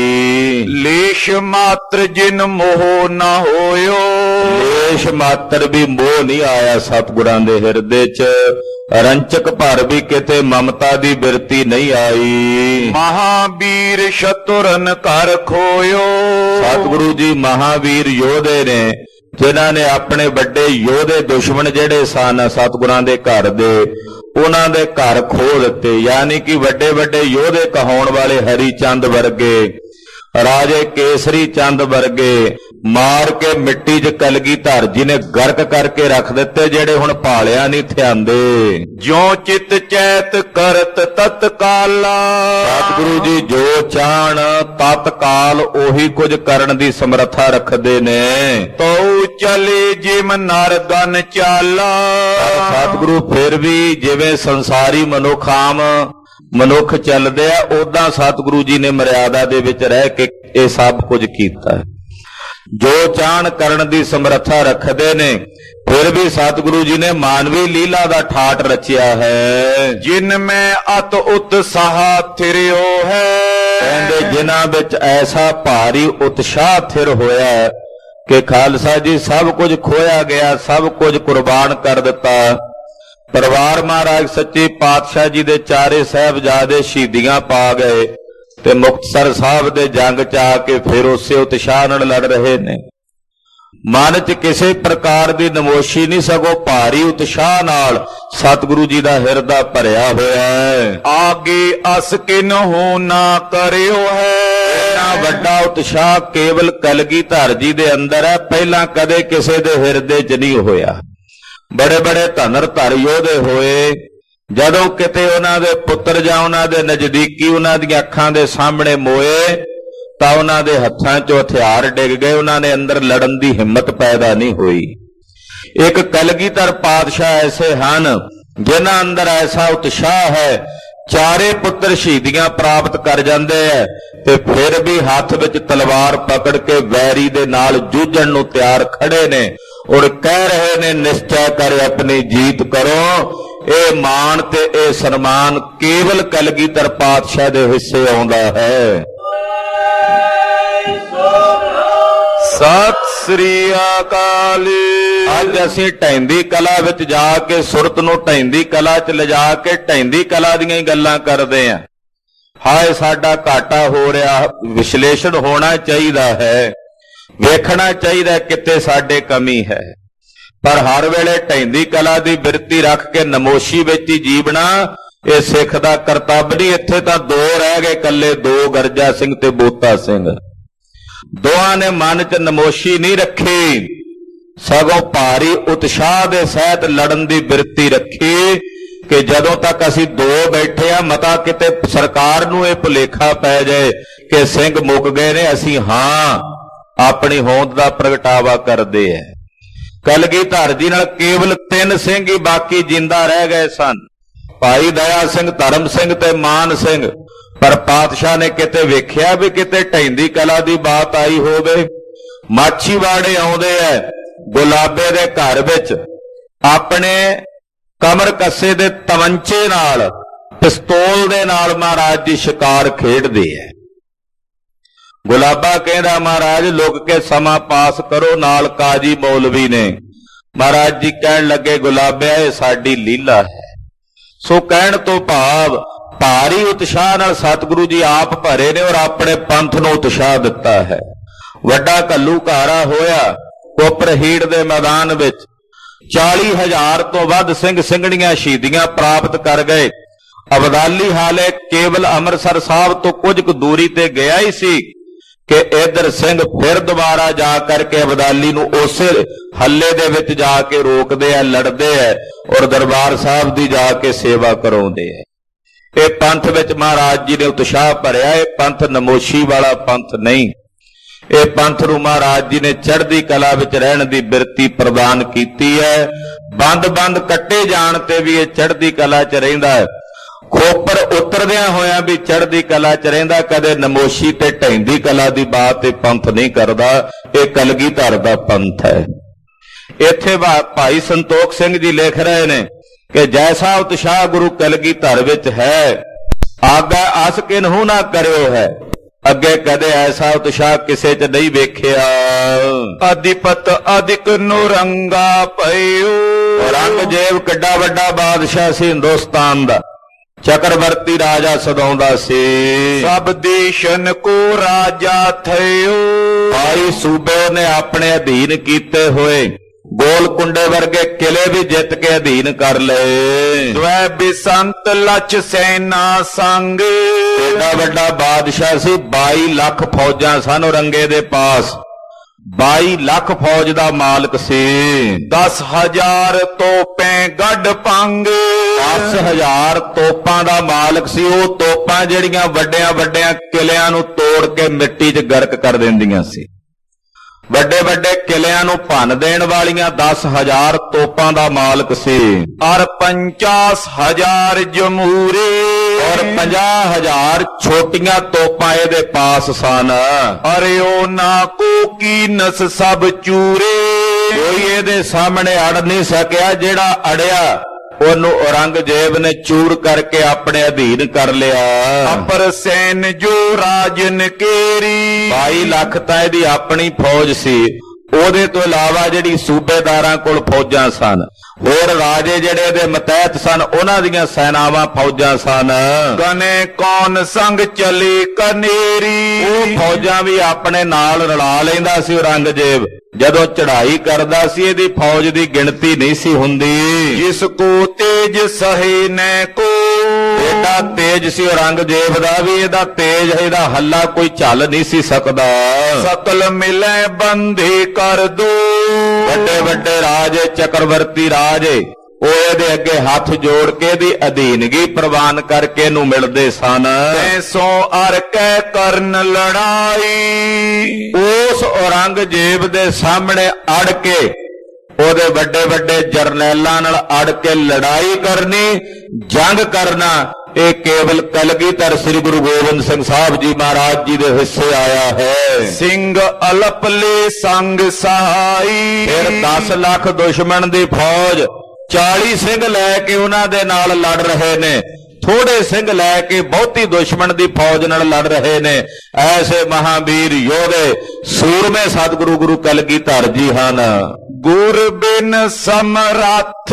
ਆਈ। लेश मात्र जिन मोह न होयो ਲੇਸ਼ ਮਾਤਰ ਵੀ ਮੋਹ ਨਹੀਂ ਆਇਆ ਸਤਿਗੁਰਾਂ ਦੇ ਹਿਰਦੇ ਚ। ਰੰਚਕ ਭਰ ਵੀ ਕਿਤੇ ਮਮਤਾ ਦੀ ਬਿਰਤੀ ਨਹੀਂ ਆਈ। महावीर शतुरन कर खोयो ਸਤਿਗੁਰੂ ਜੀ ਮਹਾਵੀਰ ਯੋਧੇ ਨੇ, ਜਿਨ੍ਹਾਂ ਨੇ ਆਪਣੇ ਵੱਡੇ ਯੋਧੇ ਦੁਸ਼ਮਣ ਜਿਹੜੇ ਸਨ ਸਤਿਗੁਰਾਂ ਦੇ ਘਰ ਦੇ, ਉਹਨਾਂ ਦੇ ਘਰ ਖੋਹ ਦਿੱਤੇ। ਯਾਨੀ ਕਿ ਵੱਡੇ ਵੱਡੇ ਯੋਧੇ ਕਹਾਉਣ ਵਾਲੇ ਹਰੀ ਚੰਦ ਵਰਗੇ, ਰਾਜੇ ਕੇਸਰੀ ਚੰਦ ਵਰਗੇ ਮਾਰ ਕੇ ਮਿੱਟੀ 'ਚ ਕਲਗੀਧਰ ਜੀ ਨੇ ਗਰਕ ਕਰਕੇ ਰੱਖ ਦਿੱਤੇ, ਜਿਹੜੇ ਹੁਣ ਭਾਲਿਆ ਨਹੀਂ ਥਿਆਂਦੇ। ज्यों चित चैत करत तत्काला ਸਤਿਗੁਰੂ ਜੀ ਜੋ ਚਾਹਣ ਤਤਕਾਲ ਉਹੀ ਕੁਝ ਕਰਨ ਦੀ ਸਮਰੱਥਾ ਰੱਖਦੇ ਨੇ। तो चले जिम नरगन चाला ਸਤਿਗੁਰੂ ਫਿਰ ਵੀ ਜਿਵੇਂ ਸੰਸਾਰੀ ਮਨੁੱਖ ਆਮ ਮਨੁੱਖ ਚੱਲਦੇ ਆ, ਉਦਾਂ ਸਤਿਗੁਰੂ ਜੀ ਨੇ ਮਰਿਆਦਾ ਦੇ ਵਿੱਚ ਰਹਿ ਕੇ ਇਹ ਸਭ ਕੁਝ ਕੀਤਾ। ਜੋ ਚਾਹਣ ਕਰਨ ਦੀ ਸਮਰੱਥਾ ਰੱਖਦੇ ਨੇ। ਫਿਰ ਵੀ ਸਤਿਗੁਰੂ ਜੀ ਨੇ ਮਾਨਵੀ ਲੀਲਾ ਦਾ ਠਾਠ ਰਚਿਆ ਹੈ। जिनमें अत उत्साह थिरियो है ਕਹਿੰਦੇ ਜਿਨ੍ਹਾਂ ਵਿੱਚ ਐਸਾ ਭਾਰੀ ਉਤਸ਼ਾਹ ਥਿਰ ਹੋਇਆ ਕਿ ਖਾਲਸਾ ਜੀ ਸਭ ਕੁਝ ਖੋਇਆ ਗਿਆ, ਸਭ ਕੁਝ ਕੁਰਬਾਨ ਕਰ ਦਿੱਤਾ। ਪਰਿਵਾਰ ਮਹਾਰਾਜ ਸੱਚੇ ਪਾਤਸ਼ਾਹ ਜੀ ਦੇ ਚਾਰੇ ਸਾਹਿਬਜ਼ਾਦੇ ਸ਼ਹੀਦੀਆਂ ਪਾ ਗਏ ਤੇ ਮੁਕਤਸਰ ਸਾਹਿਬ ਦੇ ਜੰਗ ਚ ਆ ਕੇ ਫਿਰ ਉਸੇ ਉਤਸ਼ਾਹ ਨਾਲ ਲੜ ਰਹੇ ਨੇ। ਮਨ ਚ ਕਿਸੇ ਪ੍ਰਕਾਰ ਦੀ ਨਮੋਸ਼ੀ ਨਹੀਂ, ਸਗੋਂ ਭਾਰੀ ਉਤਸ਼ਾਹ ਨਾਲ ਸਤਿਗੁਰੂ ਜੀ ਦਾ ਹਿਰਦਾ ਭਰਿਆ ਹੋਇਆ ਹੈ। आगे अस किन्हु ना करियो है ਇੰਨਾ ਵੱਡਾ ਉਤਸ਼ਾਹ ਕੇਵਲ ਕਲਗੀਧਰ ਜੀ ਦੇ ਅੰਦਰ ਹੈ, ਪਹਿਲਾਂ ਕਦੇ ਕਿਸੇ ਦੇ ਹਿਰਦੇ 'ਚ ਨਹੀਂ ਹੋਇਆ। ਬੜੇ ਬੜੇ ਧਨਰ ਧਰ ਯੋਧੇ ਹੋਏ, ਜਦੋਂ ਕਿਤੇ ਉਹਨਾਂ ਦੇ ਪੁੱਤਰ ਜਾਂ ਉਹਨਾਂ ਦੇ ਨਜ਼ਦੀਕੀ ਉਹਨਾਂ ਦੀਆਂ ਅੱਖਾਂ ਦੇ ਸਾਹਮਣੇ ਮੋਏ ਤਾਂ ਉਹਨਾਂ ਦੇ ਹੱਥਾਂ 'ਚੋਂ ਹਥਿਆਰ ਡਿੱਗ ਗਏ। ਉਹਨਾਂ ਨੇ ਅੰਦਰ ਲੜਨ ਦੀ ਹਿੰਮਤ ਪੈਦਾ ਨਹੀਂ ਹੋਈ। ਇੱਕ ਕਲਗੀਧਰ ਪਾਤਸ਼ਾਹ ਐਸੇ ਹਨ ਜਿਨ੍ਹਾਂ ਅੰਦਰ ਐਸਾ ਉਤਸ਼ਾਹ ਹੈ, ਚਾਰੇ ਪੁੱਤਰ ਸ਼ਹੀਦੀਆਂ ਪ੍ਰਾਪਤ ਕਰ ਜਾਂਦੇ ਐ ਤੇ ਫਿਰ ਵੀ ਹੱਥ ਵਿੱਚ ਤਲਵਾਰ ਪਕੜ ਕੇ ਵੈਰੀ ਦੇ ਨਾਲ ਜੂਝਣ ਨੂੰ ਤਿਆਰ ਖੜੇ ਨੇ ਔਰ ਕਹਿ ਰਹੇ ਨੇ, ਨਿਸ਼ਚੈ ਕਰ ਆਪਣੀ ਜੀਤ ਕਰੋ। ਇਹ ਮਾਣ ਤੇ ਇਹ ਸਨਮਾਨ ਕੇਵਲ ਕਲਗੀਧਰ ਪਾਤਸ਼ਾਹ ਦੇ ਹਿੱਸੇ ਆਉਂਦਾ ਹੈ। सत श्री अकाल ਅੱਜ ਅਸੀਂ ਢੈਂਦੀ ਕਲਾ ਵਿੱਚ ਜਾ ਕੇ ਸੁਰਤ ਨੂੰ ਢੈਂਦੀ ਕਲਾ 'ਚ ਲਿਜਾ ਕੇ ਢੈਂਦੀ ਕਲਾ ਦੀਆਂ ਹੀ ਗੱਲਾਂ ਕਰਦੇ ਆਂ। ਹਾਏ ਸਾਡਾ ਘਾਟਾ ਹੋ ਰਿਹਾ, ਵਿਸ਼ਲੇਸ਼ਣ ਹੋਣਾ ਚਾਹੀਦਾ ਹੈ, ਵੇਖਣਾ ਚਾਹੀਦਾ ਕਿਤੇ ਸਾਡੇ ਕਮੀ ਹੈ। ਪਰ ਹਰ ਵੇਲੇ ਢੈਂਦੀ ਕਲਾ ਦੀ ਬਿਰਤੀ ਰੱਖ ਕੇ ਨਮੋਸ਼ੀ ਵਿੱਚ ਹੀ ਜੀਵਣਾ ਇਹ ਸਿੱਖ ਦਾ ਕਰਤੱਵ ਨਹੀਂ। ਇੱਥੇ ਤਾਂ ਦੋ ਰਹਿ ਗਏ ਕੱਲੇ, ਦੋ ਗਰਜਾ ਸਿੰਘ ਤੇ ਬੋਤਾ ਸਿੰਘ। ਦੋਹਾਂ ਨੇ ਮਨ 'ਚ ਨਮੋਸ਼ੀ ਨਹੀਂ ਰੱਖੀ, ਸਗੋਂ ਭਾਰੀ ਉਤਸ਼ਾਹ ਦੇ ਸਹਿਤ ਲੜਨ ਦੀ ਬਿਰਤੀ ਰੱਖੀ ਕਿ ਜਦੋਂ ਤੱਕ ਅਸੀਂ ਦੋ ਬੈਠੇ ਆ, ਮਤਾ ਕਿਤੇ ਸਰਕਾਰ ਨੂੰ ਇਹ ਭੁਲੇਖਾ ਪੈ ਜਾਏ ਕਿ ਸਿੰਘ ਮੁੱਕ ਗਏ ਨੇ, ਅਸੀਂ ਹਾਂ ਆਪਣੀ ਹੋਂਦ ਦਾ ਪ੍ਰਗਟਾਵਾ ਕਰਦੇ ਐ। ਕਲਗੀਧਰ ਜੀ ਨਾਲ ਕੇਵਲ ਤਿੰਨ ਸਿੰਘ ਹੀ ਬਾਕੀ ਜਿੰਦਾ ਰਹਿ ਗਏ ਸਨ, ਭਾਈ ਦਇਆ ਸਿੰਘ, ਧਰਮ ਸਿੰਘ ਤੇ ਮਾਨ ਸਿੰਘ। ਪਰ ਪਾਤਸ਼ਾਹ ਨੇ ਕਿਤੇ ਵੇਖਿਆ ਵੀ ਕਿਤੇ ਢੈਂਦੀ ਕਲਾ ਦੀ ਬਾਤ ਆਈ ਹੋਵੇ। ਮਾਛੀਵਾੜੇ ਆਉਂਦੇ ਐ ਗੁਲਾਬੇ ਦੇ ਘਰ ਵਿੱਚ, ਆਪਣੇ ਕਮਰ ਕੱਸੇ ਦੇ ਤਵੰਚੇ ਨਾਲ, ਪਿਸਤੌਲ ਦੇ ਨਾਲ ਮਹਾਰਾਜ ਜੀ ਸ਼ਿਕਾਰ ਖੇਡਦੇ ਐ। ਗੁਲਾਬਾ ਕਹਿੰਦਾ, ਮਹਾਰਾਜ ਲੁਕ ਕੇ ਸਮਾਂ ਪਾਸ ਕਰੋ, ਨਾਲ ਕਾਜੀ ਮੌਲਵੀ ਨੇ। ਮਹਾਰਾਜ ਜੀ ਕਹਿਣ ਲੱਗੇ, ਗੁਲਾਬਿਆ ਇਹ ਸਾਡੀ ਲੀਲਾ ਹੈ। ਸੋ ਕਹਿਣ ਤੋਂ ਭਾਵ ਭਾਰੀ ਉਤਸ਼ਾਹ ਨਾਲ ਸਤਿਗੁਰੂ ਜੀ ਆਪ ਭਰੇ ਨੇ ਔਰ ਆਪਣੇ ਪੰਥ ਨੂੰ ਉਤਸ਼ਾਹ ਦਿੱਤਾ ਹੈ। ਵੱਡਾ ਘੱਲੂਘਾਰਾ ਹੋਇਆ। ਕੋਪਰਹੀੜ ਦੇ ਮੈਦਾਨ ਵਿੱਚ ਚਾਲੀ ਹਜ਼ਾਰ ਤੋਂ ਵੱਧ ਸਿੰਘ ਸਿੰਘਣੀਆਂ ਸ਼ਹੀਦੀਆਂ ਪ੍ਰਾਪਤ ਕਰ ਗਏ। ਅਬਦਾਲੀ ਹਾਲੇ ਕੇਵਲ ਅੰਮ੍ਰਿਤਸਰ ਸਾਹਿਬ ਤੋਂ ਕੁਝ ਕੁ ਦੂਰੀ ਤੇ ਗਿਆ ਹੀ ਸੀ ਕਿ ਇਧਰ ਸਿੰਘ ਫਿਰ ਦੁਬਾਰਾ ਜਾ ਕਰਕੇ ਅਬਦਾਲੀ ਨੂੰ ਉਸੇ ਹੱਲੇ ਦੇ ਵਿੱਚ ਜਾ ਕੇ ਰੋਕਦੇ ਆ, ਲੜਦੇ ਆ ਔਰ ਦਰਬਾਰ ਸਾਹਿਬ ਦੀ ਜਾ ਕੇ ਸੇਵਾ ਕਰਾਉਂਦੇ ਆ। ਇਹ ਪੰਥ ਵਿੱਚ ਮਹਾਰਾਜ ਜੀ ਨੇ ਉਤਸ਼ਾਹ ਭਰਿਆ। ਇਹ ਪੰਥ ਨਮੋਸ਼ੀ ਵਾਲਾ ਪੰਥ ਨਹੀਂ। ਇਹ ਪੰਥ ਨੂੰ ਮਹਾਰਾਜ ਜੀ ਨੇ ਚੜ੍ਹਦੀ ਕਲਾ ਵਿੱਚ ਰਹਿਣ ਦੀ ਬਿਰਤੀ ਪ੍ਰਦਾਨ ਕੀਤੀ ਹੈ। ਬੰਦ ਬੰਦ ਕੱਟੇ ਜਾਣ ਤੇ ਵੀ ਇਹ ਚੜ੍ਹਦੀ ਕਲਾ 'ਚ ਰਹਿੰਦਾ ਹੈ। ਖੋਪਰ ਉਤਰਦਿਆਂ ਹੋਇਆਂ ਵੀ ਚੜ੍ਹਦੀ ਕਲਾ 'ਚ ਰਹਿੰਦਾ। ਕਦੇ ਨਮੋਸ਼ੀ ਤੇ ਢਹਿੰਦੀ ਕਲਾ ਦੀ ਬਾਤ ਇਹ ਪੰਥ ਨਹੀਂ ਕਰਦਾ। ਇਹ ਕਲਗੀਧਰ ਦਾ ਪੰਥ ਹੈ। ਇੱਥੇ ਭਾਈ ਸੰਤੋਖ ਸਿੰਘ ਜੀ ਲਿਖ ਰਹੇ ਨੇ ਕਿ ਜੈਸਾ ਉਤਸ਼ਾਹ ਗੁਰੂ ਕਲਗੀਧਰ ਵਿੱਚ ਹੈ, ਆਗਾ ਅਸ ਕਿਨਹੂ ਨਾ ਕਰਿਓ ਹੈ। ਅੱਗੇ ਕਦੇ ਐਸਾ ਉਤਸ਼ਾਹ ਕਿਸੇ 'ਚ ਨਹੀਂ ਵੇਖਿਆ। ਅਧਿਪਤ ਅਧਿਕ ਨੂਰੰਗਾ ਪਇਓ। ਔਰੰਗਜ਼ੇਬ ਕਿੱਡਾ ਵੱਡਾ ਬਾਦਸ਼ਾਹ ਸੀ ਹਿੰਦੁਸਤਾਨ ਦਾ, ਚੱਕਰਵਰਤੀ ਰਾਜਾ ਸਦਾਉਂਦਾ ਸੀ। ਸਭ ਦੇਸ਼ਨ ਕੋ ਰਾਜਾ ਥਇਓ। ਭਾਈ ਸੂਬੇ ਨੇ ਆਪਣੇ ਅਧੀਨ ਕੀਤੇ ਹੋਏ ਗੋਲਕੁੰਡੇ ਵਰਗੇ ਕਿਲੇ ਵੀ ਜਿੱਤ ਕੇ ਅਧੀਨ ਕਰ ਲਏ। ਸਵੈ ਬਿਸੰਤ ਲਛ ਸੈਨਾ ਸੰਗ। ਏਡਾ ਵੱਡਾ ਬਾਦਸ਼ਾਹ ਸੀ। ਬਾਈ ਲੱਖ ਫੌਜਾਂ ਸਨ ਔਰੰਗੇ ਦੇ ਪਾਸ। ਬਾਈ ਲੱਖ ਫੌਜ ਦਾ ਮਾਲਕ ਸੀ। ਦਸ ਹਜ਼ਾਰ ਤੋਪੇ ਗੱਡ ਪੰਗ। ਦਸ ਹਜ਼ਾਰ ਤੋਪਾਂ ਦਾ ਮਾਲਕ ਸੀ। ਉਹ ਤੋਪਾਂ ਜਿਹੜੀਆਂ ਵੱਡਿਆਂ ਵੱਡਿਆਂ ਕਿਲਿਆਂ ਨੂੰ ਤੋੜ ਕੇ ਮਿੱਟੀ 'ਚ ਗਰਕ ਕਰ ਦਿੰਦੀਆਂ ਸੀ। ਵੱਡੇ ਵੱਡੇ ਕਿਲਿਆਂ ਨੂੰ ਭੰਨ ਦੇਣ ਵਾਲੀਆਂ ਦਸ ਹਜ਼ਾਰ ਤੋਪਾਂ ਦਾ ਮਾਲਕ ਸੀ। ਔਰ ਪੰਚਾਸ ਹਜ਼ਾਰ ਜਮੂਰੇ। ਔਰ ਪੰਜਾਹ ਹਜ਼ਾਰ ਛੋਟੀਆਂ ਤੋਪਾਂ ਇਹਦੇ ਪਾਸ ਸਨ। ਅਰੇ ਉਹ ਨਾ ਕੋ ਕੀ ਨਸ ਸਭ ਚੂਰੇ। ਕੋਈ ਇਹਦੇ ਸਾਹਮਣੇ ਅੜ ਨਹੀਂ ਸਕਿਆ। ਜਿਹੜਾ ਅੜਿਆ ਉਹਨੂੰ ਔਰੰਗਜ਼ੇਬ ਨੇ ਚੂਰ ਕਰਕੇ ਆਪਣੇ ਅਧੀਨ ਕਰ ਲਿਆ। ਅਪਰ ਸੈਨ ਜੋ ਰਾਜਨ ਕੇਰੀ। ਬਾਈ ਲੱਖ ਤਾਂ ਇਹਦੀ ਆਪਣੀ ਫੌਜ ਸੀ। ਉਹਦੇ ਤੋਂ ਇਲਾਵਾ ਜਿਹੜੀ ਸੂਬੇਦਾਰਾਂ ਕੋਲ ਫੌਜਾਂ ਸਨ, ਹੋਰ ਰਾਜੇ ਜਿਹੜੇ ਇਹਦੇ ਮਤਹਿਤ ਸਨ, ਉਹਨਾਂ ਦੀਆਂ ਸੈਨਾਵਾਂ ਫੌਜਾਂ ਸਨ। ਕਨੇ ਕੌਣ ਸੰਗ ਚਲੀ ਕਨੇਰੀ। ਉਹ ਫੌਜਾਂ ਵੀ ਆਪਣੇ ਨਾਲ ਰਲਾ ਲੈਂਦਾ ਸੀ ਔਰੰਗਜ਼ੇਬ। ਜਦੋਂ ਚੜ੍ਹਾਈ ਕਰਦਾ ਸੀ ਇਹਦੀ ਫੌਜ ਦੀ ਗਿਣਤੀ ਨਹੀਂ ਸੀ ਹੁੰਦੀ। ਜਿਸ ਕੋ ਤੇਜ ਸਹੇ ਨੈ ਕੋ। ਇਹਦਾ ਤੇਜ ਸੀ ਔਰੰਗਜ਼ੇਬ ਦਾ ਵੀ। ਇਹਦਾ ਤੇਜ ਇਹਦਾ ਹੱਲਾ ਕੋਈ ਝੱਲ ਨਹੀਂ ਸੀ ਸਕਦਾ। ਸਕਲ ਮਿਲੇ ਬੰਦੇ ਕਰ ਦੋ। ਵੱਡੇ ਵੱਡੇ ਰਾਜੇ, ਚੱਕਰਵਰਤੀ ਰਾਜੇ, ਉਹ ਇਹਦੇ ਅੱਗੇ ਹੱਥ ਜੋੜ ਕੇ ਇਹਦੀ ਅਧੀਨਗੀ ਪ੍ਰਵਾਨ ਕਰਕੇ ਇਹਨੂੰ ਮਿਲਦੇ ਸਨ। ਐਸੋ ਅਰ ਕਹਿ ਕਰਨ ਲੜਾਈ। ਉਸ ਔਰੰਗਜ਼ੇਬ ਦੇ ਸਾਹਮਣੇ ਅੜ ਕੇ, ਉਹਦੇ ਵੱਡੇ ਵੱਡੇ ਜਰਨੈਲਾਂ ਨਾਲ ਅੜ ਕੇ ਲੜਾਈ ਕਰਨੀ, ਜੰਗ ਕਰਨਾ, ਇਹ ਕੇਵਲ ਕਲਗੀਧਰ ਸ੍ਰੀ ਗੁਰੂ ਗੋਬਿੰਦ ਸਿੰਘ ਸਾਹਿਬ ਜੀ ਮਹਾਰਾਜ ਜੀ ਦੇ ਹਿੱਸੇ ਆਇਆ ਹੈ। ਸਿੰਘ ਅਲਪਲੇ ਸੰਗ ਸਹਾਈ। ਫਿਰ ਦਸ ਲੱਖ ਦੁਸ਼ਮਣ ਦੀ ਫੌਜ, ਚਾਲੀ ਸਿੰਘ ਲੈ ਕੇ ਉਹਨਾਂ ਦੇ ਨਾਲ ਲੜ ਰਹੇ ਨੇ। ਥੋੜੇ ਸਿੰਘ ਲੈ ਕੇ ਬਹੁਤੀ ਦੁਸ਼ਮਣ ਦੀ ਫੌਜ ਨਾਲ ਲੜ ਰਹੇ ਨੇ। ਐਸੇ ਮਹਾਵੀਰ ਯੋਧੇ ਸੂਰਮੇ ਸਤਿਗੁਰੂ ਗੁਰੂ ਕਲਗੀਧਰ ਜੀ ਹਨ। ਗੁਰ ਬਿਨ ਸਮਰੱਥ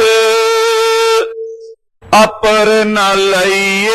ਅਪਰ ਨ ਲਈਏ।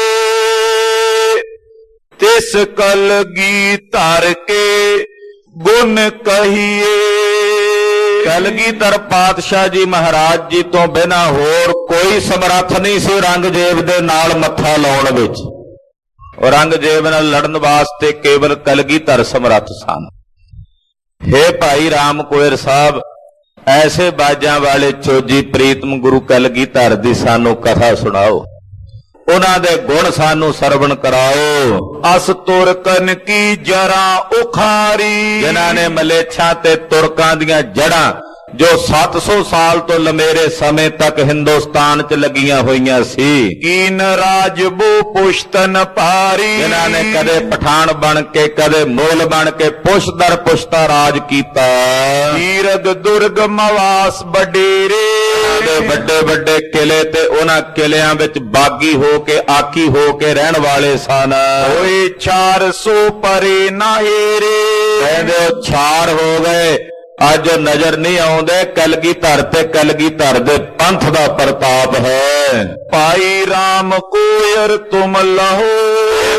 ਤਿਸ ਕਲਗੀਧਰ ਕੇ ਗੁਣ ਕਹੀਏ। ਕਲਗੀਧਰ ਪਾਤਸ਼ਾਹ ਜੀ ਮਹਾਰਾਜ ਜੀ ਤੋਂ ਬਿਨਾਂ ਹੋਰ ਕੋਈ ਸਮਰੱਥ ਨਹੀਂ ਸੀ ਔਰੰਗਜ਼ੇਬ ਦੇ ਨਾਲ ਮੱਥਾ ਲਾਉਣ ਵਿੱਚ। ਔਰੰਗਜ਼ੇਬ ਨਾਲ ਲੜਨ ਵਾਸਤੇ ਕੇਵਲ ਕਲਗੀਧਰ ਸਮਰੱਥ ਸਨ। ਹੇ ਭਾਈ ਰਾਮ ਕੋਇਰ ਸਾਹਿਬ, ਐਸੇ ਬਾਜਾਂ ਵਾਲੇ ਚੋਜੀ ਪ੍ਰੀਤਮ ਗੁਰੂ ਕਲਗੀਧਰ ਦੀ ਸਾਨੂੰ ਕਥਾ ਸੁਣਾਓ। ਉਹਨਾਂ ਦੇ ਗੁਣ ਸਾਨੂੰ ਸਰਵਣ ਕਰਾਓ। ਅਸ ਤੁਰਕਨ ਕੀ ਜੜਾਂ ਉਖਾਰੀ। ਜਿਨ੍ਹਾਂ ਨੇ ਮਲੇਛਾਂ ਤੇ ਤੁਰਕਾਂ ਦੀਆਂ ਜੜਾਂ ਜੋ ਸੱਤ ਸੌ ਸਾਲ ਤੋਂ ਲੰਮੇਰੇ ਸਮੇਂ ਤੱਕ ਹਿੰਦੁਸਤਾਨ 'ਚ ਲੱਗੀਆਂ ਹੋਈਆਂ ਸੀ। ਕੀਨ ਰਾਜਬੂ ਪੁਸ਼ਤਨ ਭਾਰੀ। ਜਿਨ੍ਹਾਂ ਨੇ ਕਦੇ ਪਠਾਨ ਬਣ ਕੇ, ਕਦੇ ਮੁਗਲ ਬਣ ਕੇ ਪੁਸ਼ ਦਰ ਪੁਸ਼ਤਾ ਰਾਜ ਕੀਤਾ। ਕੀਰਦ ਦੁਰਗ ਮਵਾਸ ਬਡੇਰੇ। ਵੱਡੇ ਵੱਡੇ ਕਿਲੇ ਤੇ ਉਹਨਾਂ ਕਿਲਿਆਂ ਵਿੱਚ ਬਾਗੀ ਹੋ ਕੇ, ਆਕੀ ਹੋ ਕੇ ਰਹਿਣ ਵਾਲੇ ਸਨ। ਹੋਏ ਚਾਰ ਸੌ ਪਰੇ ਨਾਹੇਰੇ। ਕਹਿੰਦੇ ਉਹ ਛਾਰ ਹੋ ਗਏ। ਅੱਜ ਨਜ਼ਰ ਨਹੀਂ ਆਉਂਦੇ। ਕਲਗੀਧਰ ਤੇ ਕਲਗੀਧਰ ਦੇ ਪੰਥ ਦਾ ਪ੍ਰਤਾਪ ਹੈ। ਭਾਈ ਰਾਮ ਕੋਇਰ ਤੁਮ ਲਹੋ।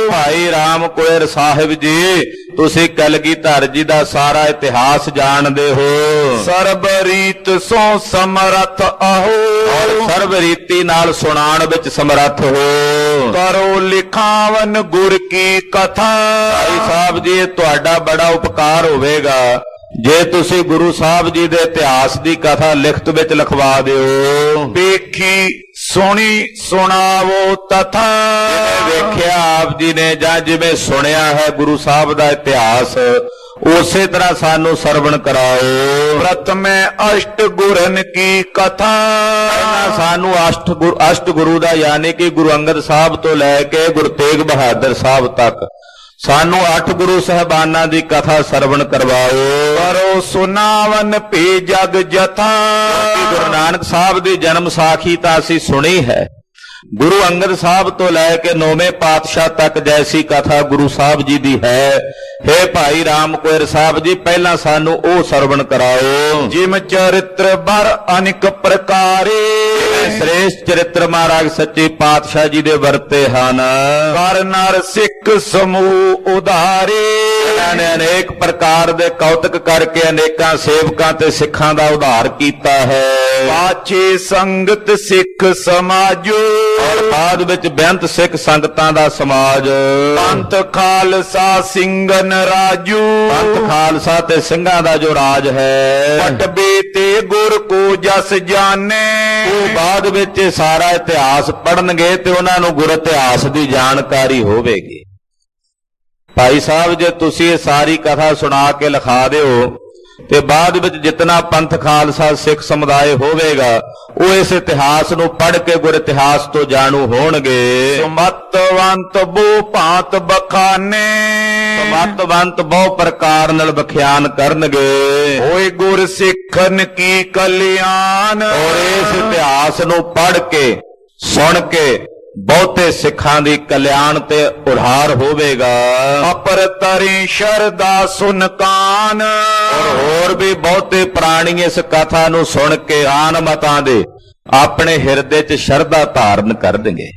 ਭਾਈ ਰਾਮ ਕੋਇਰ ਸਾਹਿਬ ਜੀ, ਤੁਸੀਂ ਕਲਗੀਧਰ ਜੀ ਦਾ ਸਾਰਾ ਇਤਿਹਾਸ ਜਾਣਦੇ ਹੋ। ਸਰਬ ਰੀਤ ਸੋ ਸਮਰੱਥ ਆਹੋ, ਔਰ ਸਰਬ ਰੀਤੀ ਨਾਲ ਸੁਣਾਉਣ ਵਿੱਚ ਸਮਰੱਥ ਹੋ। ਕਰੋ ਲਿਖਾਵਨ ਗੁਰ ਕੀ ਕਥਾ। ਭਾਈ ਸਾਹਿਬ ਜੀ, ਇਹ ਤੁਹਾਡਾ ਬੜਾ ਉਪਕਾਰ ਹੋਵੇਗਾ ਜੇ ਤੁਸੀਂ ਗੁਰੂ ਸਾਹਿਬ ਜੀ ਦੇ ਇਤਿਹਾਸ ਦੀ ਕਥਾ ਲਿਖਤ ਵਿੱਚ ਲਿਖਵਾ ਦਿਓ। ਵੇਖੀ ਸੁਣੀ ਸੁਣਾਵੋ ਤਥਾ। ਜਿਵੇਂ ਵੇਖਿਆ ਆਪ ਜੀ ਨੇ ਜਾਂ ਜਿਵੇਂ ਸੁਣਿਆ ਹੈ ਗੁਰੂ ਸਾਹਿਬ ਦਾ ਇਤਿਹਾਸ, ਉਸੇ ਤਰ੍ਹਾਂ ਸਾਨੂੰ ਸਰਵਣ ਕਰਾਓ। ਪ੍ਰਥਮੇ ਅਸ਼ਟ ਗੁਰਨ ਕੀ ਕਥਾ। ਪਹਿਲਾਂ ਸਾਨੂੰ ਅਸ਼ਟ ਗੁਰੂ ਅਸ਼ਟ ਗੁਰੂ ਦਾ ਯਾਨੀ ਕਿ ਗੁਰੂ ਅੰਗਦ ਸਾਹਿਬ ਤੋਂ ਲੈ ਕੇ ਗੁਰੂ ਤੇਗ ਬਹਾਦਰ ਸਾਹਿਬ ਤੱਕ ਸਾਨੂੰ ਅੱਠ ਗੁਰੂ ਸਾਹਿਬਾਨਾਂ ਦੀ ਕਥਾ ਸਰਵਣ ਕਰਵਾਓ। ਕਰੋ ਸੁਨਾਵਨ ਭੀ ਜਗ ਜਥਾ। ਗੁਰੂ ਨਾਨਕ ਸਾਹਿਬ ਦੀ ਜਨਮ ਸਾਖੀ ਤਾਂ ਅਸੀਂ ਸੁਣੀ ਹੈ, ਗੁਰੂ ਅੰਗਦ ਸਾਹਿਬ ਤੋਂ ਲੈ ਕੇ ਨੌਵੇਂ ਪਾਤਸ਼ਾਹ ਤੱਕ ਜੈਸੀ ਕਥਾ ਗੁਰੂ ਸਾਹਿਬ ਜੀ ਦੀ ਹੈ। ਹੇ ਭਾਈ ਰਾਮ ਕੋਇਰ ਸਾਹਿਬ ਜੀ, ਪਹਿਲਾਂ ਸਾਨੂੰ ਉਹ ਸਰਵਣ ਕਰਾਓ। ਜਿਮ ਚਰਿਤ੍ਰ ਬਰ ਅਨੇਕ ਪ੍ਰਕਾਰੇ। ਸ੍ਰੇਸ਼ਟ ਚਰਿਤ੍ਰ ਮਹਾਰਾਜ ਸੱਚੇ ਪਾਤਸ਼ਾਹ ਜੀ ਦੇ ਵਰਤੇ ਹਨ। ਕਰ ਨਰ ਸਿੱਖ ਸਮੂਹ ਉਧਾਰੇ। ਇਹਨਾਂ ਨੇ ਅਨੇਕ ਪ੍ਰਕਾਰ ਦੇ ਕੌਤਕ ਕਰਕੇ ਅਨੇਕਾਂ ਸੇਵਕਾਂ ਤੇ ਸਿੱਖਾਂ ਦਾ ਉਧਾਰ ਕੀਤਾ ਹੈ। ਪਾਛੇ ਸੰਗਤ ਸਿੱਖ ਸਮਾਜੋ। ਔਰ ਬਾਅਦ ਵਿੱਚ ਬੇਅੰਤ ਸਿੱਖ ਸੰਗਤਾਂ ਦਾ ਸਮਾਜ। ਪੰਥ ਖਾਲਸਾ ਸਿੰਘਨ ਰਾਜੂ। ਪੰਥ ਖਾਲਸਾ ਤੇ ਸਿੰਘਾਂ ਦਾ ਜੋ ਰਾਜ ਹੈ। ਪਟਬੇ ਤੇ ਗੁਰ ਕੋ ਜਸ ਜਾਣੇ। ਉਹ ਬਾਅਦ ਵਿੱਚ ਸਾਰਾ ਇਤਿਹਾਸ ਪੜ੍ਹਨਗੇ ਤੇ ਉਹਨਾਂ ਨੂੰ ਗੁਰ ਇਤਿਹਾਸ ਦੀ ਜਾਣਕਾਰੀ ਹੋਵੇਗੀ। ਭਾਈ ਸਾਹਿਬ, ਜੇ ਤੁਸੀਂ ਇਹ ਸਾਰੀ ਕਥਾ ਸੁਣਾ ਕੇ ਲਿਖਾ ਦਿਓ ਤੇ ਬਾਅਦ ਵਿੱਚ ਜਿਤਨਾ ਪੰਥ ਖਾਲਸਾ ਸਿੱਖ ਸਮੁਦਾਇ ਹੋਵੇਗਾ ਉਹ ਇਸ ਇਤਿਹਾਸ ਨੂੰ ਪੜ੍ਹ ਕੇ ਗੁਰ ਇਤਿਹਾਸ ਤੋਂ ਜਾਣੂ ਹੋਣਗੇ। ਸਮਤਵੰਤ ਬਹੁ ਭਾਂਤ ਬਖਾਨੇ। ਸਮਤਵੰਤ ਬਹੁ ਪ੍ਰਕਾਰ ਨਾਲ ਬਖਿਆਨ ਕਰਨਗੇ। ਹੋਏ ਗੁਰ ਸਿੱਖਨ ਕੀ ਕਲਿਆਣ। ਔਰ ਇਸ ਇਤਿਹਾਸ ਨੂੰ ਪੜ੍ਹ ਕੇ ਸੁਣ ਕੇ ਬਹੁਤੇ ਸਿੱਖਾਂ ਦੀ ਕਲਿਆਣ ਤੇ ਉਧਾਰ ਹੋਵੇਗਾ। ਅਪਰ ਤਰੀ ਸ਼ਰਦਾ ਸੁਨ ਕਾਨ। ਔਰ ਹੋਰ ਵੀ ਬਹੁਤੇ ਪ੍ਰਾਣੀ ਇਸ ਕਥਾ ਨੂੰ ਸੁਣ ਕੇ ਆਨ ਮਤਾਂ ਦੇ ਆਪਣੇ ਹਿਰਦੇ 'ਚ ਸ਼ਰਧਾ ਧਾਰਨ ਕਰ ਦੇਣਗੇ।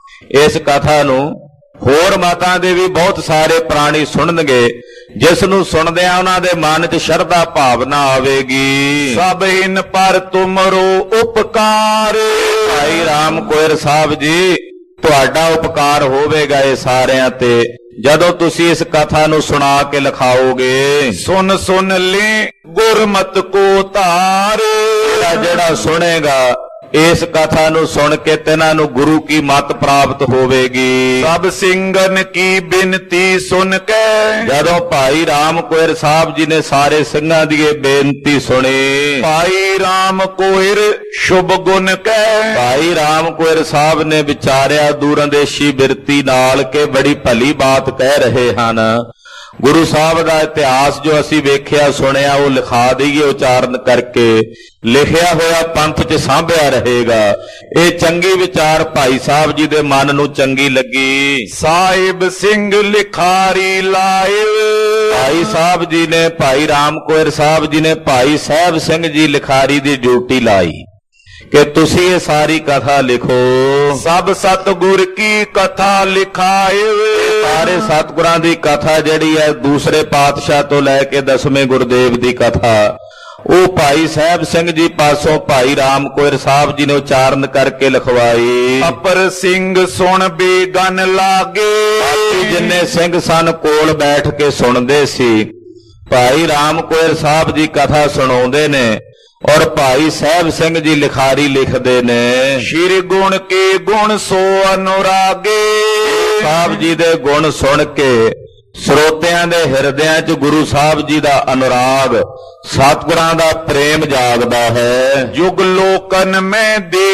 ਇਸ ਕਥਾ ਨੂੰ ਹੋਰ ਮਤਾਂ ਦੇ ਵੀ ਬਹੁਤ ਸਾਰੇ ਪ੍ਰਾਣੀ ਸੁਣਨਗੇ, ਜਿਸ ਨੂੰ ਸੁਣਦਿਆਂ ਉਹਨਾਂ ਦੇ ਮਨ 'ਚ ਸ਼ਰਧਾ ਭਾਵਨਾ ਆਵੇਗੀ। ਸਭ ਇਨ ਪਰ ਤੁਮਰੋ ਉਪਕਾਰ। ਭਾਈ ਰਾਮ ਕੋਇਰ ਸਾਹਿਬ ਜੀ, ਤੁਹਾਡਾ ਉਪਕਾਰ ਹੋਵੇਗਾ ਇਹ ਸਾਰਿਆਂ ਤੇ ਜਦੋਂ ਤੁਸੀਂ ਇਸ ਕਥਾ ਨੂੰ ਸੁਣਾ ਕੇ ਲਿਖਾਓਗੇ। ਸੁਨ ਸੁਨ ਲੈ ਗੁਰਮਤਿ ਕੋ ਧਾਰ। ਜਿਹੜਾ ਸੁਣੇਗਾ ਇਸ ਕਥਾ ਨੂੰ ਸੁਣ ਕੇ ਤਿਨਾਂ ਨੂੰ ਗੁਰੂ ਕੀ ਮੱਤ ਪ੍ਰਾਪਤ ਹੋਵੇਗੀ। ਸਭ ਸਿੰਘਨ ਕੀ ਬਿਨਤੀ ਸੁਣ ਕੇ। ਜਦੋਂ ਭਾਈ ਰਾਮ ਕੋਇਰ ਸਾਹਿਬ ਜੀ ਨੇ ਸਾਰੇ ਸਿੰਘਾਂ ਦੀ ਇਹ ਬੇਨਤੀ ਸੁਣੀ। ਭਾਈ ਰਾਮ ਕੋਇਰ ਸ਼ੁਭ ਗੁਣ ਕਹਿ। ਭਾਈ ਰਾਮ ਕੋਇਰ ਸਾਹਿਬ ਨੇ ਵਿਚਾਰਿਆ ਦੂਰੰਦੇਸ਼ੀ ਬਿਰਤੀ ਨਾਲ ਕਿ ਬੜੀ ਭਲੀ ਬਾਤ ਕਹਿ ਰਹੇ ਹਨ। ਗੁਰੂ ਸਾਹਿਬ ਦਾ ਇਤਿਹਾਸ ਜੋ ਅਸੀਂ ਵੇਖਿਆ ਸੁਣਿਆ ਉਹ ਲਿਖਾ ਦਈਏ ਉਚਾਰਨ ਕਰਕੇ, ਲਿਖਿਆ ਹੋਇਆ ਪੰਥ 'ਚ ਸਾਂਭਿਆ ਰਹੇਗਾ। ਇਹ ਚੰਗੀ ਵਿਚਾਰ ਭਾਈ ਸਾਹਿਬ ਜੀ ਦੇ ਮਨ ਨੂੰ ਚੰਗੀ ਲੱਗੀ। ਸਾਹਿਬ ਸਿੰਘ ਲਿਖਾਰੀ ਲਾਏ। ਭਾਈ ਸਾਹਿਬ ਜੀ ਨੇ ਭਾਈ ਰਾਮ ਕੋਇਰ ਸਾਹਿਬ ਜੀ ਨੇ ਭਾਈ ਸਾਹਿਬ ਸਿੰਘ ਜੀ ਲਿਖਾਰੀ ਦੀ ਡਿਊਟੀ ਲਾਈ ਕਿ ਤੁਸੀਂ ਇਹ ਸਾਰੀ ਕਥਾ ਲਿਖੋ। ਸਭ ਸਤਿਗੁਰ ਕੀ ਕਥਾ ਲਿਖਾਏ। ਸਾਰੇ ਸਤਿਗੁਰਾਂ ਦੀ ਕਥਾ ਜਿਹੜੀ ਹੈ ਦੂਸਰੇ ਪਾਤਸ਼ਾਹ ਤੋਂ ਲੈ ਕੇ ਦਸਵੇਂ ਗੁਰਦੇਵ ਦੀ ਕਥਾ ਉਹ ਭਾਈ ਸਾਹਿਬ ਸਿੰਘ ਜੀ ਪਾਸੋਂ ਭਾਈ ਰਾਮ ਕੋਇਰ ਸਾਹਿਬ ਜੀ ਨੇ ਉਚਾਰਨ ਕਰਕੇ ਲਿਖਵਾਈ। ਅਪਰ ਸਿੰਘ ਸੁਣ ਬੇਗਨ ਲਾਗੇ। ਜਿੰਨੇ ਸਿੰਘ ਸਨ ਕੋਲ ਬੈਠ ਕੇ ਸੁਣਦੇ ਸੀ। ਭਾਈ ਰਾਮ ਕੋਇਰ ਸਾਹਿਬ ਜੀ ਕਥਾ ਸੁਣਾਉਂਦੇ ਨੇ ਔਰ ਭਾਈ ਸਾਹਿਬ ਸਿੰਘ ਜੀ ਲਿਖਾਰੀ ਲਿਖਦੇ ਨੇ। ਸ਼੍ਰੀ ਗੁਣ ਕੇ ਗੁਣ ਸੋ ਅਨੁਰਾਗੇ। ਸਾਹਿਬ ਜੀ ਦੇ ਗੁਣ ਸੁਣ ਕੇ ਸਰੋਤਿਆਂ ਦੇ ਹਿਰਦਿਆਂ 'ਚ ਗੁਰੂ ਸਾਹਿਬ ਜੀ ਦਾ ਅਨੁਰਾਗ, ਸਤਿਗੁਰਾਂ ਦਾ ਪ੍ਰੇਮ ਜਾਗਦਾ ਹੈ। ਜੁਗ ਲੋਕਨ ਮੈਂ ਦੇ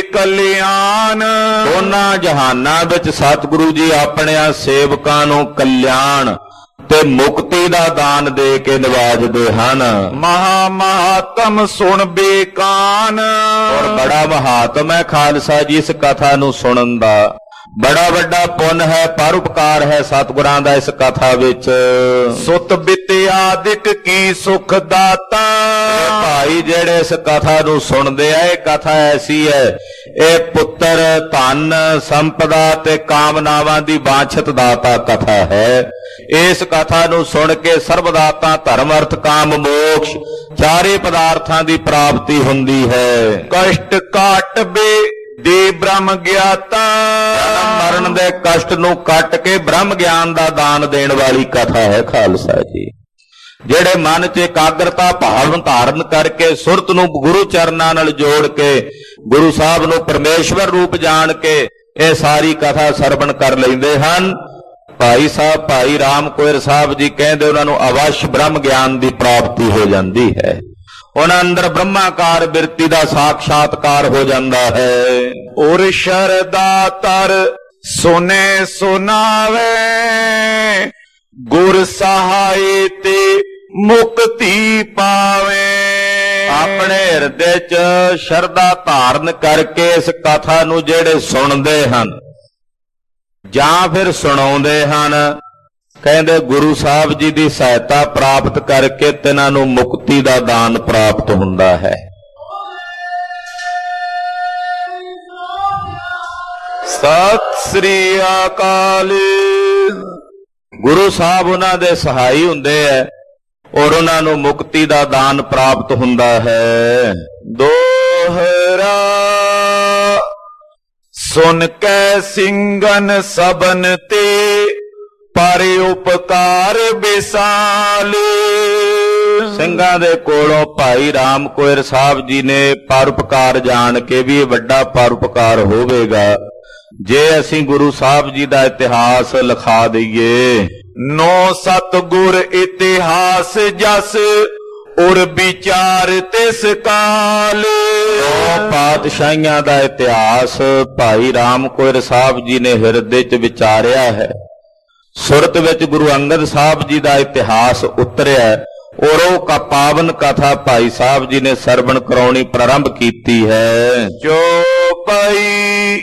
ਕਲਿਆਣ। ਦੋਨਾਂ ਜਹਾਨਾਂ ਵਿੱਚ ਸਤਿਗੁਰੂ ਜੀ ਆਪਣਿਆਂ ਸੇਵਕਾਂ ਨੂੰ ਕਲਿਆਣ ਤੇ ਮੁਕਤੀ ਦਾ ਦਾਨ ਦੇ ਕੇ ਨਿਵਾਜਦੇ ਹਨ। ਮਹਾ ਮਹਾਤਮ ਸੁਣ ਬੇਕਾਨ। ਔਰ ਬੜਾ ਮਹਾਤਮ ਹੈ ਖਾਲਸਾ ਜੀ ਇਸ ਕਥਾ ਨੂੰ ਸੁਣਨ ਦਾ। ਬੜਾ ਵੱਡਾ ਪੁੰਨ ਹੈ, ਪਰਉਪਕਾਰ ਹੈ ਸਤਿਗੁਰਾਂ ਦਾ ਇਸ ਕਥਾ ਵਿੱਚ। ਸੁਤ ਬਿਤਿਆਦਿਕ ਕੀ ਸੁਖ ਦਾਤਾ। ਭਾਈ ਜਿਹੜੇ ਇਸ ਕਥਾ ਨੂੰ ਸੁਣਦੇ ਆ, ਇਹ ਕਥਾ ਐਸੀ ਹੈ, ਇਹ ਪੁੱਤਰ, ਧਨ, ਸੰਪਦਾ ਤੇ ਕਾਮਨਾਵਾਂ ਦੀ ਵਾਂਛਤ ਦਾਤਾ ਕਥਾ ਹੈ। ਇਸ ਕਥਾ ਨੂੰ ਸੁਣ ਕੇ ਸਰਬਦਾਤਾ ਧਰਮ ਅਰਥ ਕਾਮ ਮੋਕਸ਼ ਚਾਰੇ ਪਦਾਰਥਾਂ ਦੀ ਪ੍ਰਾਪਤੀ ਹੁੰਦੀ ਹੈ। ਕਸ਼ਟ ਕਾਟਬੇ ਦੇ ਬ੍ਰਹਮ ਗਿਆਤਾ। ਮਰਨ ਦੇ ਕਸ਼ਟ ਨੂੰ ਕੱਟ ਕੇ ਬ੍ਰਹਮ ਗਿਆਨ ਦਾ ਦਾਨ ਦੇਣ ਵਾਲੀ ਕਥਾ ਹੈ ਖਾਲਸਾ ਜੀ। ਜਿਹੜੇ ਮਨ 'ਚ ਇਕਾਗਰਤਾ ਭਾਵ ਧਾਰਨ ਕਰਕੇ ਸੁਰਤ ਨੂੰ ਗੁਰੂ ਚਰਨਾਂ ਨਾਲ ਜੋੜ ਕੇ ਗੁਰੂ ਸਾਹਿਬ ਨੂੰ ਪਰਮੇਸ਼ਵਰ ਰੂਪ ਜਾਣ ਕੇ ਇਹ ਸਾਰੀ ਕਥਾ ਸਰਵਣ ਕਰ ਲੈਂਦੇ ਹਨ, ਭਾਈ ਸਾਹਿਬ ਭਾਈ ਰਾਮ ਕੋਇਰ ਸਾਹਿਬ ਜੀ ਕਹਿੰਦੇ ਉਹਨਾਂ ਨੂੰ ਅਵਸ਼ ਬ੍ਰਹਮ ਗਿਆਨ ਦੀ ਪ੍ਰਾਪਤੀ ਹੋ ਜਾਂਦੀ ਹੈ। ਉਹਨਾਂ ਅੰਦਰ ਬ੍ਰਹਮਾਕਾਰ ਬਿਰਤੀ ਦਾ ਸਾਖਸ਼ਾਤਕਾਰ ਹੋ ਜਾਂਦਾ ਹੈ। ਔਰ ਸ਼ਰਦਾ ਤਰ ਸੁਨੇ ਸੁਨਾਵੇ ਗੁਰ ਸਹਾਏ ਤੇ ਮੁਕਤੀ ਪਾਵੇ। ਆਪਣੇ ਹਿਰਦੇ 'ਚ ਸ਼ਰਧਾ ਧਾਰਨ ਕਰਕੇ ਇਸ ਕਥਾ ਨੂੰ ਜਿਹੜੇ ਸੁਣਦੇ ਹਨ ਜਾਂ ਫਿਰ ਸੁਣਾਉਂਦੇ ਹਨ, ਕਹਿੰਦੇ ਗੁਰੂ ਸਾਹਿਬ ਜੀ ਦੀ ਸਹਾਇਤਾ ਪ੍ਰਾਪਤ ਕਰਕੇ ਤਿਨਾਂ ਨੂੰ ਮੁਕਤੀ ਦਾ ਦਾਨ ਪ੍ਰਾਪਤ ਹੁੰਦਾ ਹੈ। ਸਤਿ ਸ੍ਰੀ ਅਕਾਲ। ਗੁਰੂ ਸਾਹਿਬ ਉਹਨਾਂ ਦੇ ਸਹਾਈ ਹੁੰਦੇ ਹੈ ਔਰ ਉਹਨਾਂ ਨੂੰ ਮੁਕਤੀ ਦਾ ਦਾਨ ਪ੍ਰਾਪਤ ਹੁੰਦਾ ਹੈ। ਦੋਹਰਾ ਸੁਨ ਕੈ ਸਿੰਘਨ ਸਬਨ ਤੇ ਪਰ ਉਪਕਾਰ ਵਿਸਾਲ। ਸਿੰਘਾਂ ਦੇ ਕੋਲੋਂ ਭਾਈ ਰਾਮ ਕੋਇਰ ਸਾਹਿਬ ਜੀ ਨੇ ਪਰਉਪਕਾਰ ਜਾਣ ਕੇ ਵੀ ਇਹ ਵੱਡਾ ਪਰਉਪਕਾਰ ਹੋਵੇਗਾ ਜੇ ਅਸੀਂ ਗੁਰੂ ਸਾਹਿਬ ਜੀ ਦਾ ਇਤਿਹਾਸ ਲਿਖਾ ਦਈਏ। ਨੌ ਸਤਿਗੁਰ ਇਤਿਹਾਸ ਜਸ ਔਰ ਵਿਚਾਰ ਤਿਸ ਕਾਲ। ਨੌ ਪਾਤਸ਼ਾਹੀਆਂ ਦਾ ਇਤਿਹਾਸ ਭਾਈ ਰਾਮ ਕੋਇਰ ਸਾਹਿਬ ਜੀ ਨੇ ਹਿਰਦੇ 'ਚ ਵਿਚਾਰਿਆ ਹੈ। ਸੁਰਤ ਵਿੱਚ ਗੁਰੂ ਅੰਗਦ ਸਾਹਿਬ ਜੀ ਦਾ ਇਤਿਹਾਸ ਉਤਰਿਆ ਔਰ ਉਹ ਕਾ ਪਾਵਨ ਕਥਾ ਭਾਈ ਸਾਹਿਬ ਜੀ ਨੇ ਸਰਵਣ ਕਰਾਉਣੀ ਪ੍ਰਾਰੰਭ ਕੀਤੀ ਹੈ। ਜੋ ਭਾਈ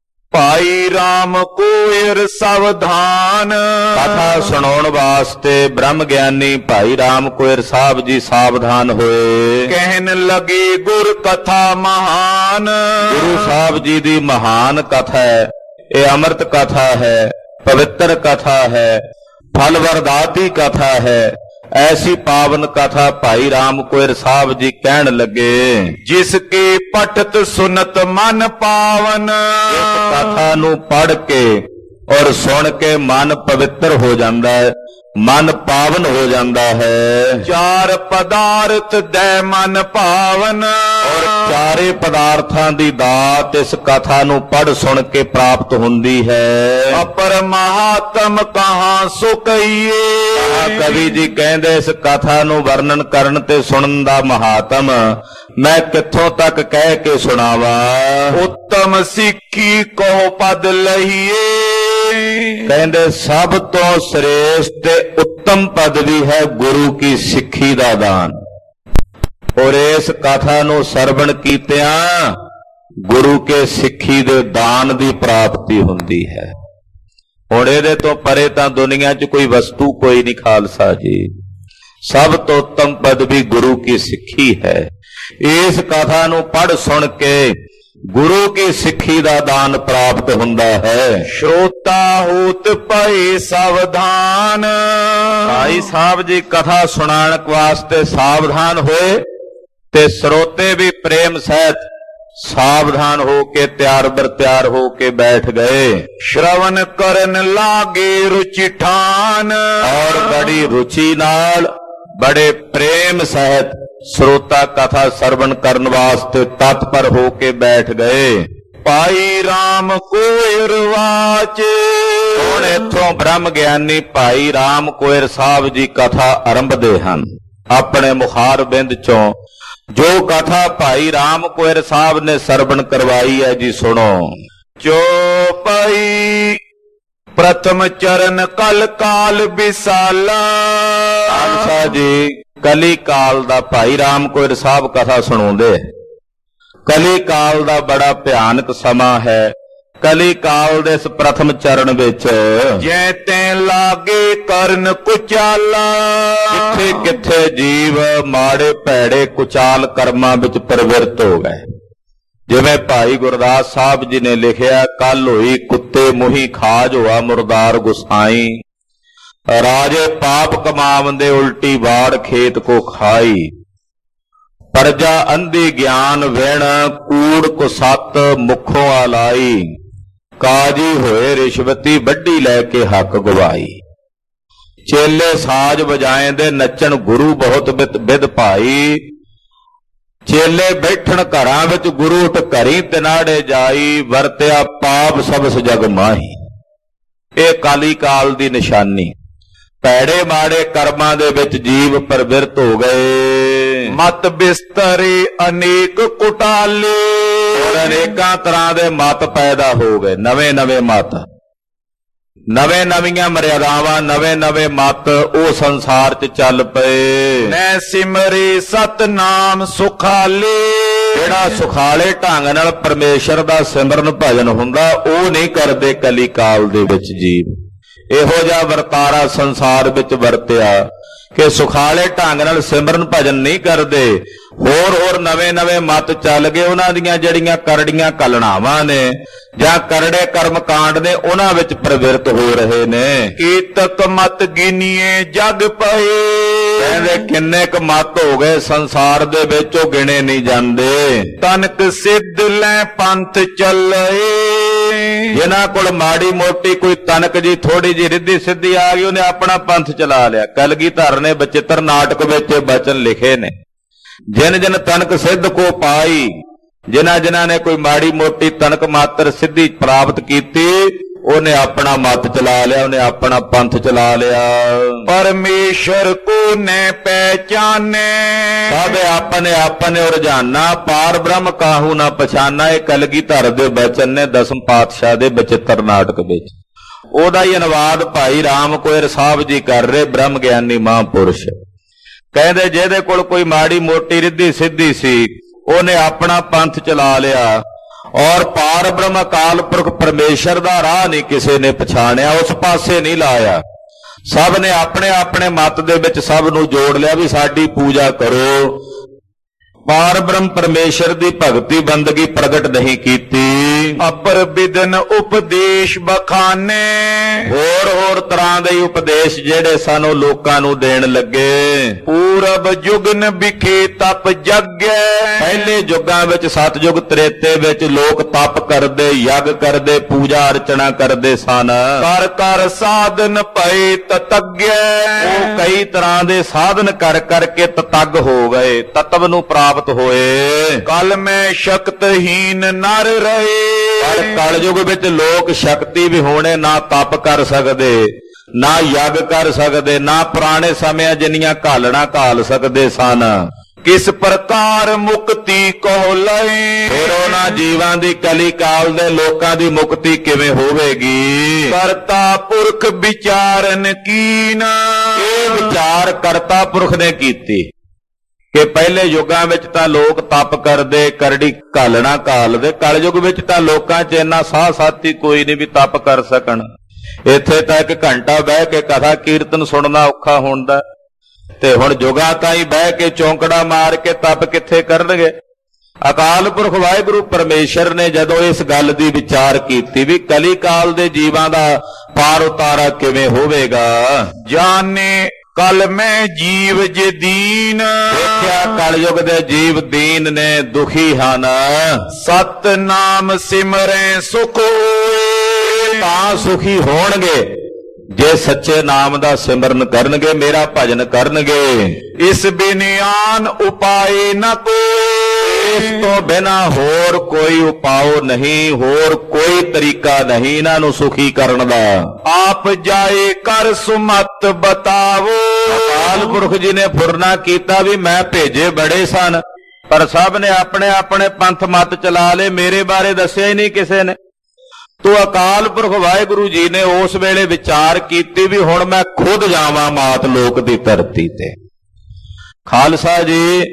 ਭਾਈ ਰਾਮ ਕੋਇਰ ਸਾਵਧਾਨ। ਕਥਾ ਸੁਣਾਉਣ ਵਾਸਤੇ ਬ੍ਰਹਮ ਗਿਆਨੀ ਭਾਈ ਰਾਮ ਕੋਇਰ ਸਾਹਿਬ ਜੀ ਸਾਵਧਾਨ ਹੋਏ। ਕਹਿਣ ਲੱਗੇ ਗੁਰ ਕਥਾ ਮਹਾਨ। ਗੁਰੂ ਸਾਹਿਬ ਜੀ ਦੀ ਮਹਾਨ ਕਥਾ ਹੈ, ਇਹ ਅੰਮ੍ਰਿਤ ਕਥਾ ਹੈ, ਪਵਿੱਤਰ ਕਥਾ ਹੈ, ਫਲ ਵਰਦਾਤੀ ਕਥਾ ਹੈ। ਐਸੀ ਪਾਵਨ ਕਥਾ ਭਾਈ ਰਾਮ ਕੋਇਰ ਸਾਹਿਬ ਜੀ ਕਹਿਣ ਲੱਗੇ, ਜਿਸ ਕੇ ਪਠਤ ਸੁਨਤ ਮਨ ਪਾਵਨ। ਇਸ ਕਥਾ ਨੂੰ ਪੜ੍ਹ ਕੇ ਔਰ ਸੁਣ ਕੇ ਮਨ ਪਵਿੱਤਰ ਹੋ ਜਾਂਦਾ ਹੈ, ਮਨ ਪਾਵਨ ਹੋ ਜਾਂਦਾ ਹੈ। ਚਾਰ ਪਦਾਰਥ ਦੇ ਮਨ ਪਾਵਨ। ਔਰ ਚਾਰੇ ਪਦਾਰਥਾਂ ਦੀ ਦਾਤ ਇਸ ਕਥਾ ਨੂੰ ਪੜ੍ਹ ਸੁਣ ਕੇ ਪ੍ਰਾਪਤ ਹੁੰਦੀ ਹੈ। ਅਪਰ ਮਹਾਤਮ ਕਹਾਂ ਸੋ ਕਹੀਏ। ਕਵੀ ਜੀ ਕਹਿੰਦੇ ਇਸ ਕਥਾ ਨੂੰ ਵਰਣਨ ਕਰਨ ਤੇ ਸੁਣਨ ਦਾ ਮਹਾਤਮ ਮੈਂ ਕਿੱਥੋਂ ਤੱਕ ਕਹਿ ਕੇ ਸੁਣਾਵਾਂ। ਉੱਤਮ ਸਿੱਖੀ ਕੋ ਪਦ ਲਈਏ। ਕਹਿੰਦੇ ਸਭ ਤੋਂ ਸ੍ਰੇਸ਼ਟ ਤੇ ਉੱਤਮ ਪਦਵੀ ਹੈ ਗੁਰੂ ਕੀ ਸਿੱਖੀ ਦਾ ਦਾਨ। ਔਰ ਇਸ ਕਥਾ ਨੂੰ ਸਰਵਣ ਕੀਤਿਆਂ ਗੁਰੂ ਕੇ ਸਿੱਖੀ ਦੇ ਦਾਨ ਦੀ ਪ੍ਰਾਪਤੀ ਹੁੰਦੀ ਹੈ। ਹੁਣ ਇਹਦੇ ਤੋਂ ਪਰੇ ਤਾਂ ਦੁਨੀਆ 'ਚ ਕੋਈ ਵਸਤੂ ਕੋਈ ਨਹੀਂ ਖਾਲਸਾ ਜੀ। ਸਭ ਤੋਂ ਉੱਤਮ ਪਦਵੀ ਗੁਰੂ ਕੀ ਸਿੱਖੀ ਹੈ। ਇਸ ਕਥਾ ਨੂੰ ਪੜ੍ਹ ਸੁਣ ਕੇ ਗੁਰੂ ਕੀ ਸਿੱਖੀ ਦਾ ਦਾਨ ਪ੍ਰਾਪਤ ਹੁੰਦਾ ਹੈ। ਸ਼ਰੋਤਾ ਹੋਤ ਭਏ ਸਾਵਧਾਨ। ਭਾਈ ਸਾਹਿਬ ਜੀ ਕਥਾ ਸੁਣਾਉਣ ਵਾਸਤੇ ਸਾਵਧਾਨ ਹੋਏ ਤੇ ਸਰੋਤੇ ਵੀ ਪ੍ਰੇਮ ਸਹਿਤ ਸਾਵਧਾਨ ਹੋ ਕੇ ਤਿਆਰ ਬਰ ਤਿਆਰ ਹੋ ਕੇ ਬੈਠ ਗਏ। ਸ਼ਰਵਨ ਕਰਨ ਲਾਗੇ ਰੁਚੀ ਠਾਨ। ਔਰ ਬੜੀ ਰੁਚੀ ਨਾਲ ਬੜੇ ਪ੍ਰੇਮ ਸਹਿਤ ਸਰੋਤਾ ਕਥਾ ਸਰਵਣ ਕਰਨ ਵਾਸਤੇ ਤਤਪਰ ਹੋ ਕੇ ਬੈਠ ਗਏ। ਭਾਈ ਰਾਮ ਕੋਇਰ ਵਾਚ। ਹੁਣ ਇੱਥੋਂ ਬ੍ਰਹਮ ਗਿਆਨੀ ਭਾਈ ਰਾਮ ਕੋਇਰ ਸਾਹਿਬ ਜੀ ਕਥਾ ਆਰੰਭਦੇ ਹਨ ਆਪਣੇ ਮੁਖਾਰ ਬਿੰਦ ਚੋਂ। ਜੋ ਕਥਾ ਭਾਈ ਰਾਮ ਕੋਇਰ ਸਾਹਿਬ ਨੇ ਸਰਵਣ ਕਰਵਾਈ ਹੈ ਜੀ ਸੁਣੋ। ਜੋ ਭਾਈ ਪ੍ਰਥਮ ਚਰਨ ਕਲ ਕਾਲ ਵਿਸਾਲਾ। ਖਾਲਸਾ ਜੀ ਕਲੀ ਕਾਲ ਦਾ ਭਾਈ ਰਾਮ ਕੋਇਰ ਸਾਹਿਬ ਕਥਾ ਸੁਣਾਉਂਦੇ। ਕਲੀ ਕਾਲ ਦਾ ਬੜਾ ਭਿਆਨਕ ਸਮਾਂ ਹੈ। ਕਲੀ ਕਾਲ ਦੇ ਇਸ ਪ੍ਰਥਮ ਚਰਨ ਵਿੱਚ ਜੈ ਤੈ ਲਾਗੇ ਕਰਨ ਕੁਚਾਲਾ, ਕਿੱਥੇ ਕਿੱਥੇ ਜੀਵ ਮਾੜੇ ਭੈੜੇ ਕੁਚਾਲ ਕਰਮਾਂ ਵਿੱਚ ਪ੍ਰਵਿਰਤ ਹੋ ਗਏ। ਜਿਵੇਂ ਭਾਈ ਗੁਰਦਾਸ ਸਾਹਿਬ ਜੀ ਨੇ ਲਿਖਿਆ, ਕੱਲ ਹੋਈ ਕੁੱਤੇ ਮੋਹੀ ਖਾਜ ਹੋਆ ਮੁਰਦਾਰ ਗੁਸਾਈ, ਰਾਜੇ ਪਾਪ ਕਮਾਵੰਦੇ ਉਲਟੀ ਵਾੜ ਖੇਤ ਕੋ ਖਾਈ, ਪਰਜਾ ਅੰਧੀ ਗਿਆਨ ਵਿਣ ਕੂੜ ਕੋ ਸੱਤ ਮੁਖੋਂ ਆਲਾਈ, ਕਾਜੀ ਹੋਏ ਰਿਸ਼ਵਤੀ ਵੱਡੀ ਲੈ ਕੇ ਹੱਕ ਗਵਾਈ, ਚੇਲੇ ਸਾਜ ਵਜਾਏਂਦੇ ਨੱਚਣ ਗੁਰੂ ਬਹੁਤ ਬਿਦ ਭਾਈ, ਚੇਲੇ ਬੈਠਣ ਘਰਾਂ ਵਿੱਚ ਗੁਰੂ ਉਠ ਘਰੀ ਤਿਨਾੜੇ ਜਾਈ, ਵਰਤਿਆ ਪਾਪ ਸਬਸ ਜਗ ਮਾਹੀ। ਇਹ ਕਾਲੀ ਕਾਲ ਦੀ ਨਿਸ਼ਾਨੀ। ਭੈੜੇ ਮਾੜੇ ਕਰਮਾਂ ਦੇ ਵਿੱਚ ਜੀਵ ਪ੍ਰਵਿਰਤ ਹੋ ਗਏ। ਮਤ ਬਿਸਤਰੇ ਅਨੇਕ ਕੁਟਾਲੇ, ਅਨੇਕਾਂ ਤਰ੍ਹਾਂ ਦੇ ਮਤ ਪੈਦਾ ਹੋ ਗਏ। ਨਵੇਂ ਨਵੇਂ ਮਤ, ਨਵੇਂ ਨਵੀਆਂ ਮਰਿਆਦਾਵਾਂ, ਨਵੇਂ ਨਵੇਂ ਮਤ ਉਹ ਸੰਸਾਰ 'ਚ ਚੱਲ ਪਏ। ਨੈ ਸਿਮਰੇ ਸਤਨਾਮ ਸੁਖਾਲੇ, ਜਿਹੜਾ ਸੁਖਾਲੇ ਢੰਗ ਨਾਲ ਪਰਮੇਸ਼ਰ ਦਾ ਸਿਮਰਨ ਭਜਨ ਹੁੰਦਾ ਉਹ ਨਹੀਂ ਕਰਦੇ ਕਲੀ ਕਾਲ ਦੇ ਵਿੱਚ ਜੀਵ। ਇਹੋ ਜਿਹਾ ਵਰਤਾਰਾ ਸੰਸਾਰ ਵਿੱਚ ਵਰਤਿਆ ਕਿ ਸੁਖਾਲੇ ਢੰਗ ਨਾਲ ਸਿਮਰਨ ਭਜਨ ਨਹੀਂ ਕਰਦੇ। ਹੋਰ ਹੋਰ ਨਵੇਂ ਨਵੇਂ ਮਤ ਚੱਲ ਗਏ, ਉਹਨਾਂ ਦੀਆਂ ਜਿਹੜੀਆਂ ਕਰੜੀਆਂ ਕਲਣਾਵਾਂ ਨੇ ਜਾਂ ਕਰੜੇ ਕਰਮ ਕਾਂਡ ਨੇ ਉਹਨਾਂ ਵਿੱਚ ਪ੍ਰਵਿਰਤ ਹੋ ਰਹੇ ਨੇ। ਕੀਤਕ ਮਤ ਗਿਨੀਏ ਜਗ ਪਏ, ਕਹਿੰਦੇ ਕਿੰਨੇ ਕੁ ਮਤ ਹੋ ਗਏ ਸੰਸਾਰ ਦੇ ਵਿੱਚ, ਉਹ ਗਿਣੇ ਨਹੀਂ ਜਾਂਦੇ। ਤਨਕ ਸਿੱਧ ਲੈ ਪੰਥ ਚੱਲੇ, ਜਿਨ੍ਹਾਂ ਕੋਲ ਮਾੜੀ ਮੋਟੀ ਕੋਈ ਤਨਕ ਜੀ ਥੋੜੀ ਜੀ ਰਿੱਧੀ ਸਿੱਧੀ ਆ ਗਈ, ਉਹਨੇ ਆਪਣਾ ਪੰਥ ਚਲਾ ਲਿਆ। ਕਲਗੀਧਰ ਨੇ ਬਚਿੱਤਰ ਨਾਟਕ ਵਿੱਚ ਬਚਨ ਲਿਖੇ ਨੇ, ਜਿਨ ਜਿਨ ਤਨਕ ਸਿੱਧ ਕੋ ਪਾਈ, ਜਿਨ੍ਹਾਂ ਜਿਨ੍ਹਾਂ ਨੇ ਕੋਈ ਮਾੜੀ ਮੋਟੀ ਤਨਕ ਮਾਤਰ ਸਿੱਧੀ ਪ੍ਰਾਪਤ ਕੀਤੀ, ਉਹਨੇ ਆਪਣਾ ਮਤ ਚਲਾ ਲਿਆ, ਉਹਨੇ ਆਪਣਾ ਪੰਥ ਚਲਾ ਲਿਆ। ਪਰਮੇਸ਼ਰ ਕੋ ਨੈ ਪਹਿਚਾਨੇ, ਸਭ ਆਪਣੇ ਆਪਣੇ ਰੁਝਾਨਾ, ਪਾਰ ਬ੍ਰਹਮ ਕਾਹੂ ਨਾ ਪਛਾਨਾ। ਇਹ ਕਲਗੀਧਰ ਦੇ ਬਚਨ ਨੇ ਦਸਮ ਪਾਤਸ਼ਾਹ ਦੇ ਬਚਿੱਤਰ ਨਾਟਕ ਵਿੱਚ। ਉਹਦਾ ਹੀ ਅਨੁਵਾਦ ਭਾਈ ਰਾਮ ਕੋਇਰ ਸਾਹਿਬ ਜੀ ਕਰ ਰਹੇ, ਬ੍ਰਹਮ ਗਿਆਨੀ ਮਹਾਂਪੁਰਸ਼। ਕਹਿੰਦੇ ਜਿਹਦੇ ਕੋਲ ਕੋਈ ਮਾੜੀ ਮੋਟੀ ਰਿੱਧੀ ਸਿੱਧੀ ਸੀ, ਉਹਨੇ ਆਪਣਾ ਪੰਥ ਚਲਾ ਲਿਆ, ਔਰ ਪਾਰ ਬ੍ਰਹਮ ਅਕਾਲ ਪੁਰਖ ਪਰਮੇਸ਼ਰ ਦਾ ਰਾਹ ਨਹੀਂ ਕਿਸੇ ਨੇ ਪਛਾਣਿਆ, ਉਸ ਪਾਸੇ ਨਹੀਂ ਲਾਇਆ। ਸਭ ਨੇ ਆਪਣੇ ਆਪਣੇ ਮਤ ਦੇ ਵਿੱਚ ਸਭ ਨੂੰ ਜੋੜ ਲਿਆ ਵੀ ਸਾਡੀ ਪੂਜਾ ਕਰੋ। ਪਾਰ ਬ੍ਰਹਮ ਪਰਮੇਸ਼ਰ ਦੀ ਭਗਤੀ ਬੰਦਗੀ ਪ੍ਰਗਟ ਨਹੀਂ ਕੀਤੀ। ਅਪਰ ਬਿਦਨ ਉਪਦੇਸ਼ ਬਖਾਨੇ, ਹੋਰ ਹੋਰ ਤਰ੍ਹਾਂ ਦੇ ਉਪਦੇਸ਼ ਜਿਹੜੇ ਸਨ ਉਹ ਲੋਕਾਂ ਨੂੰ ਦੇਣ ਲੱਗੇ। ਪੂਰਬ ਜੁਗਨ ਵਿਖੇ ਤਪ ਜਗੈ, ਪਹਿਲੇ ਯੁੱਗਾਂ ਵਿੱਚ ਸਤਯੁਗ ਤ੍ਰੇਤੇ ਵਿੱਚ ਲੋਕ ਤਪ ਕਰਦੇ, ਯੱਗ ਕਰਦੇ, ਪੂਜਾ ਅਰਚਨਾ ਕਰਦੇ ਸਨ। ਕਰ ਕਰ ਸਾਧਨ ਭਏ ਤਤਗੈ, ਉਹ ਕਈ ਤਰ੍ਹਾਂ ਦੇ ਸਾਧਨ ਕਰ ਕਰਕੇ ਤਤਗ ਹੋ ਗਏ, ਤਤਵ ਨੂੰ ਪ੍ਰਾਪਤ ਹੋਏ। ਕਲ ਮੈਂ ਸ਼ਕਤਹੀਨ ਨਰ ਰਹੇ, ਪਰ ਕਲਯੁਗ ਵਿੱਚ ਲੋਕ ਸ਼ਕਤੀ ਵੀ ਹੋਣੇ, ਨਾ ਤਪ ਕਰ ਸਕਦੇ, ਨਾ ਯੱਗ ਕਰ ਸਕਦੇ, ਨਾ ਪੁਰਾਣੇ ਸਮਿਆਂ ਜਿੰਨੀਆਂ ਘਾਲਣਾ ਘਾਲ ਸਕਦੇ ਸਨ। ਕਿਸ ਪ੍ਰਕਾਰ ਮੁਕਤੀ ਕੋ ਲਏ, ਫਿਰ ਉਹਨਾਂ ਜੀਵਾਂ ਦੀ ਕਲੀ ਕਾਲ ਦੇ ਲੋਕਾਂ ਦੀ ਮੁਕਤੀ ਕਿਵੇਂ ਹੋਵੇਗੀ। ਕਰਤਾ ਪੁਰਖ ਵਿਚਾਰਨ ਕੀਨ, ਇਹ ਵਿਚਾਰ ਕਰਤਾ ਪੁਰਖ ਨੇ ਕੀਤੀ ਕਿ ਪਹਿਲੇ ਯੁੱਗਾਂ ਵਿੱਚ ਤਾਂ ਲੋਕ ਤਪ ਕਰਦੇ, ਕਰੜੀ ਘਾਲਣਾ ਘਾਲਦੇ। ਕਲਯੁਗ ਵਿੱਚ ਤਾਂ ਲੋਕਾਂ 'ਚ ਇੰਨਾ ਸਾਹ ਸਾਥੀ ਕੋਈ ਨਹੀਂ ਵੀ ਤਪ ਕਰ ਸਕਣ। ਇੱਥੇ ਤਾਂ ਇੱਕ ਘੰਟਾ ਬਹਿ ਕੇ ਕਥਾ ਕੀਰਤਨ ਸੁਣਨਾ ਔਖਾ ਹੁੰਦਾ, ਤੇ ਹੁਣ ਜੁਗਾਂ ਤਾਈਂ ਬਹਿ ਕੇ ਚੌਂਕੜਾ ਮਾਰ ਕੇ ਤਪ ਕਿੱਥੇ ਕਰਨਗੇ। ਅਕਾਲ ਪੁਰਖ ਵਾਹਿਗੁਰੂ ਪਰਮੇਸ਼ਰ ਨੇ ਜਦੋਂ ਇਸ ਗੱਲ ਦੀ ਵਿਚਾਰ ਕੀਤੀ ਵੀ ਕਲੀ ਕਾਲ ਦੇ ਜੀਵਾਂ ਦਾ ਪਾਰ ਉਤਾਰਾ ਕਿਵੇਂ ਹੋਵੇਗਾ, ਜਾਣੇ ਕਲ ਮੈਂ ਜੀਵ ਜੇ ਦੀਨ, ਦੇਖਿਆ ਕਲਯੁਗ ਦੇ ਜੀਵ ਦੀਨ ਨੇ, ਦੁਖੀ ਹਨ। ਸਤਨਾਮ ਸਿਮਰੈ ਸੁਖ ਹੋਏ, ਤਾਂ ਸੁਖੀ ਹੋਣਗੇ ਜੇ ਸੱਚੇ ਨਾਮ ਦਾ ਸਿਮਰਨ ਕਰਨਗੇ, ਮੇਰਾ ਭਜਨ ਕਰਨਗੇ। ਇਸ ਬਿਨਿਆਨ ਉਪਾਏ ਨ ਕੋਈ, ਇਸ ਤੋਂ ਬਿਨਾ ਹੋਰ ਕੋਈ ਉਪਾਅ ਨਹੀਂ, ਹੋਰ ਕੋਈ ਤਰੀਕਾ ਨਹੀਂ ਇਹਨਾਂ ਨੂੰ ਸੁਖੀ ਕਰਨ ਦਾ। ਆਪ ਜਾਏ ਕਰ ਸੁਮਤ ਬਤਾਵੋ, ਅਕਾਲ ਪੁਰਖ ਜੀ ਨੇ ਫੁਰਨਾ ਕੀਤਾ ਵੀ ਮੈਂ ਭੇਜੇ ਬੜੇ ਸਨ, ਪਰ ਸਭ ਨੇ ਆਪਣੇ ਆਪਣੇ ਪੰਥ ਮਤ ਚਲਾ ਲਏ, ਮੇਰੇ ਬਾਰੇ ਦੱਸਿਆ ਹੀ ਨਹੀਂ ਕਿਸੇ ਨੇ। ਤੋ ਅਕਾਲ ਪੁਰਖ ਵਾਹਿਗੁਰੂ ਜੀ ਨੇ ਉਸ ਵੇਲੇ ਵਿਚਾਰ ਕੀਤੀ ਵੀ ਹੁਣ ਮੈਂ ਖੁਦ ਜਾਵਾਂ ਮਾਤ ਲੋਕ ਦੀ ਧਰਤੀ ਤੇ। ਖਾਲਸਾ ਜੀ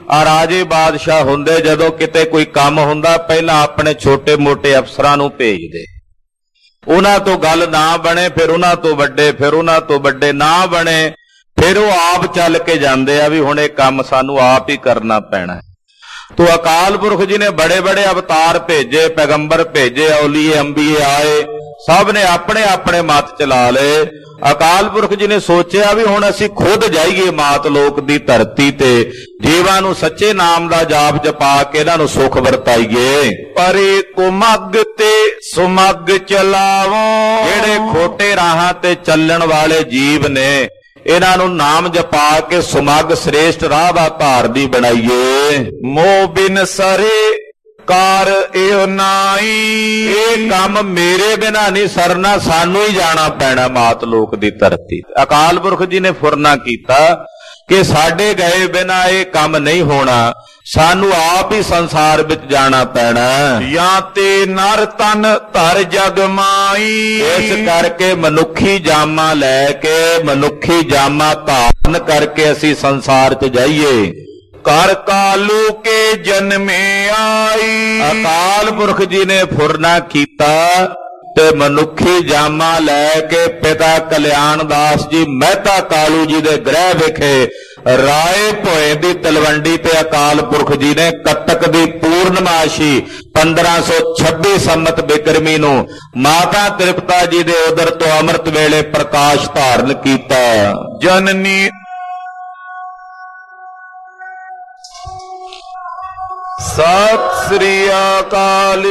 ਆ ਰਾਜੇ ਬਾਦਸ਼ਾਹ ਹੁੰਦੇ ਜਦੋਂ ਕਿਤੇ ਕੋਈ ਕੰਮ ਹੁੰਦਾ ਪਹਿਲਾਂ ਆਪਣੇ ਛੋਟੇ ਮੋਟੇ ਅਫਸਰਾਂ ਨੂੰ ਭੇਜਦੇ, ਉਹਨਾਂ ਤੋਂ ਗੱਲ ਨਾ ਬਣੇ ਫਿਰ ਉਹਨਾਂ ਤੋਂ ਵੱਡੇ, ਫਿਰ ਉਹਨਾਂ ਤੋਂ ਵੱਡੇ ਨਾ ਬਣੇ ਫਿਰ ਉਹ ਆਪ ਚੱਲ ਕੇ ਜਾਂਦੇ ਆ ਵੀ ਹੁਣ ਇਹ ਕੰਮ ਸਾਨੂੰ ਆਪ ਹੀ ਕਰਨਾ ਪੈਣਾ। ਤੋ ਅਕਾਲ ਪੁਰਖ ਜੀ ਨੇ ਬੜੇ ਬੜੇ ਅਵਤਾਰ ਭੇਜੇ, ਪੈਗੰਬਰ ਭੇਜੇ, ਔਲੀਏ ਅੰਬੀਏ ਆਏ, ਸਭ ਨੇ ਆਪਣੇ ਆਪਣੇ ਮਤ ਚਲਾ ਲਏ। ਅਕਾਲ ਪੁਰਖ ਜੀ ਨੇ ਸੋਚਿਆ ਵੀ ਹੁਣ ਅਸੀਂ ਖੁਦ ਜਾਈਏ ਮਾਤ ਲੋਕ ਦੀ ਧਰਤੀ ਤੇ, ਜੀਵਾਂ ਨੂੰ ਸੱਚੇ ਨਾਮ ਦਾ ਜਾਪ ਜਪਾ ਕੇ ਇਹਨਾਂ ਨੂੰ ਸੁਖ ਵਰਤਾਈਏ। ਪਰੇ ਕੁਮੱਗ ਤੇ ਸੁਮੱਗ ਚਲਾਵੋ, ਜਿਹੜੇ ਖੋਟੇ ਰਾਹਾਂ ਤੇ ਚੱਲਣ ਵਾਲੇ ਜੀਵ ਨੇ ਇਹਨਾਂ ਨੂੰ ਨਾਮ ਜਪਾ ਕੇ ਸੁਮੱਗ ਸ੍ਰੇਸ਼ਟ ਰਾਹ ਦਾ ਧਾਰਨੀ ਬਣਾਈਏ। ਮੋਹ ਬਿਨ ਸਰੇ ਕਾਰ ਇਹ ਨਾਈ, ਇਹ ਕੰਮ ਮੇਰੇ ਬਿਨਾਂ ਨਹੀਂ ਸਰਨਾ, ਸਾਨੂੰ ਹੀ ਜਾਣਾ ਪੈਣਾ ਮਾਤ ਲੋਕ ਦੀ ਧਰਤੀ। ਅਕਾਲ ਪੁਰਖ ਜੀ ਨੇ ਫੁਰਨਾ ਕੀਤਾ ਕਿ ਸਾਡੇ ਗਏ ਬਿਨਾਂ ਇਹ ਕੰਮ ਨਹੀਂ ਹੋਣਾ, ਸਾਨੂੰ ਆਪ ਹੀ ਸੰਸਾਰ ਵਿੱਚ ਜਾਣਾ ਪੈਣਾ। ਜਾਂ ਤੇ ਨਰ ਤਨ ਧਰ ਜਗ ਮਾਈ, ਇਸ ਕਰਕੇ ਮਨੁੱਖੀ ਜਾਮਾ ਲੈ ਕੇ, ਮਨੁੱਖੀ ਜਾਮਾ ਧਾਰਨ ਕਰਕੇ ਅਸੀਂ ਸੰਸਾਰ 'ਚ ਜਾਈਏ। ਕਰ ਕਾਲੂ ਕੇ ਜਨਮੇ ਆਈ, ਅਕਾਲ ਪੁਰਖ ਜੀ ਨੇ ਫੁਰਨਾ ਕੀਤਾ ਤੇ ਮਨੁੱਖੀ ਜਾਮਾ ਲੈ ਕੇ ਪਿਤਾ ਕਲਿਆਣ ਦਾਸ ਜੀ ਮਹਿਤਾ ਕਾਲੂ ਜੀ ਦੇ ਗ੍ਰਹਿ ਵਿਖੇ ਰਾਏ ਭੋਏ ਦੀ ਤਲਵੰਡੀ ਤੇ ਅਕਾਲ ਪੁਰਖ ਜੀ ਨੇ ਕੱਤਕ ਦੀ ਪੂਰਨਮਾਸ਼ੀ ਪੰਦਰਾਂ ਸੌ ਛੱਬੀ ਸੰਮਤ ਬਿਕਰਮੀ ਨੂੰ ਮਾਤਾ ਤ੍ਰਿਪਤਾ ਜੀ ਦੇ ਉਦਰ ਤੋਂ ਅੰਮ੍ਰਿਤ ਵੇਲੇ ਪ੍ਰਕਾਸ਼ ਧਾਰਨ ਕੀਤਾ। ਜਨਨੀ ਸਤਿ ਸ੍ਰੀ ਅਕਾਲ।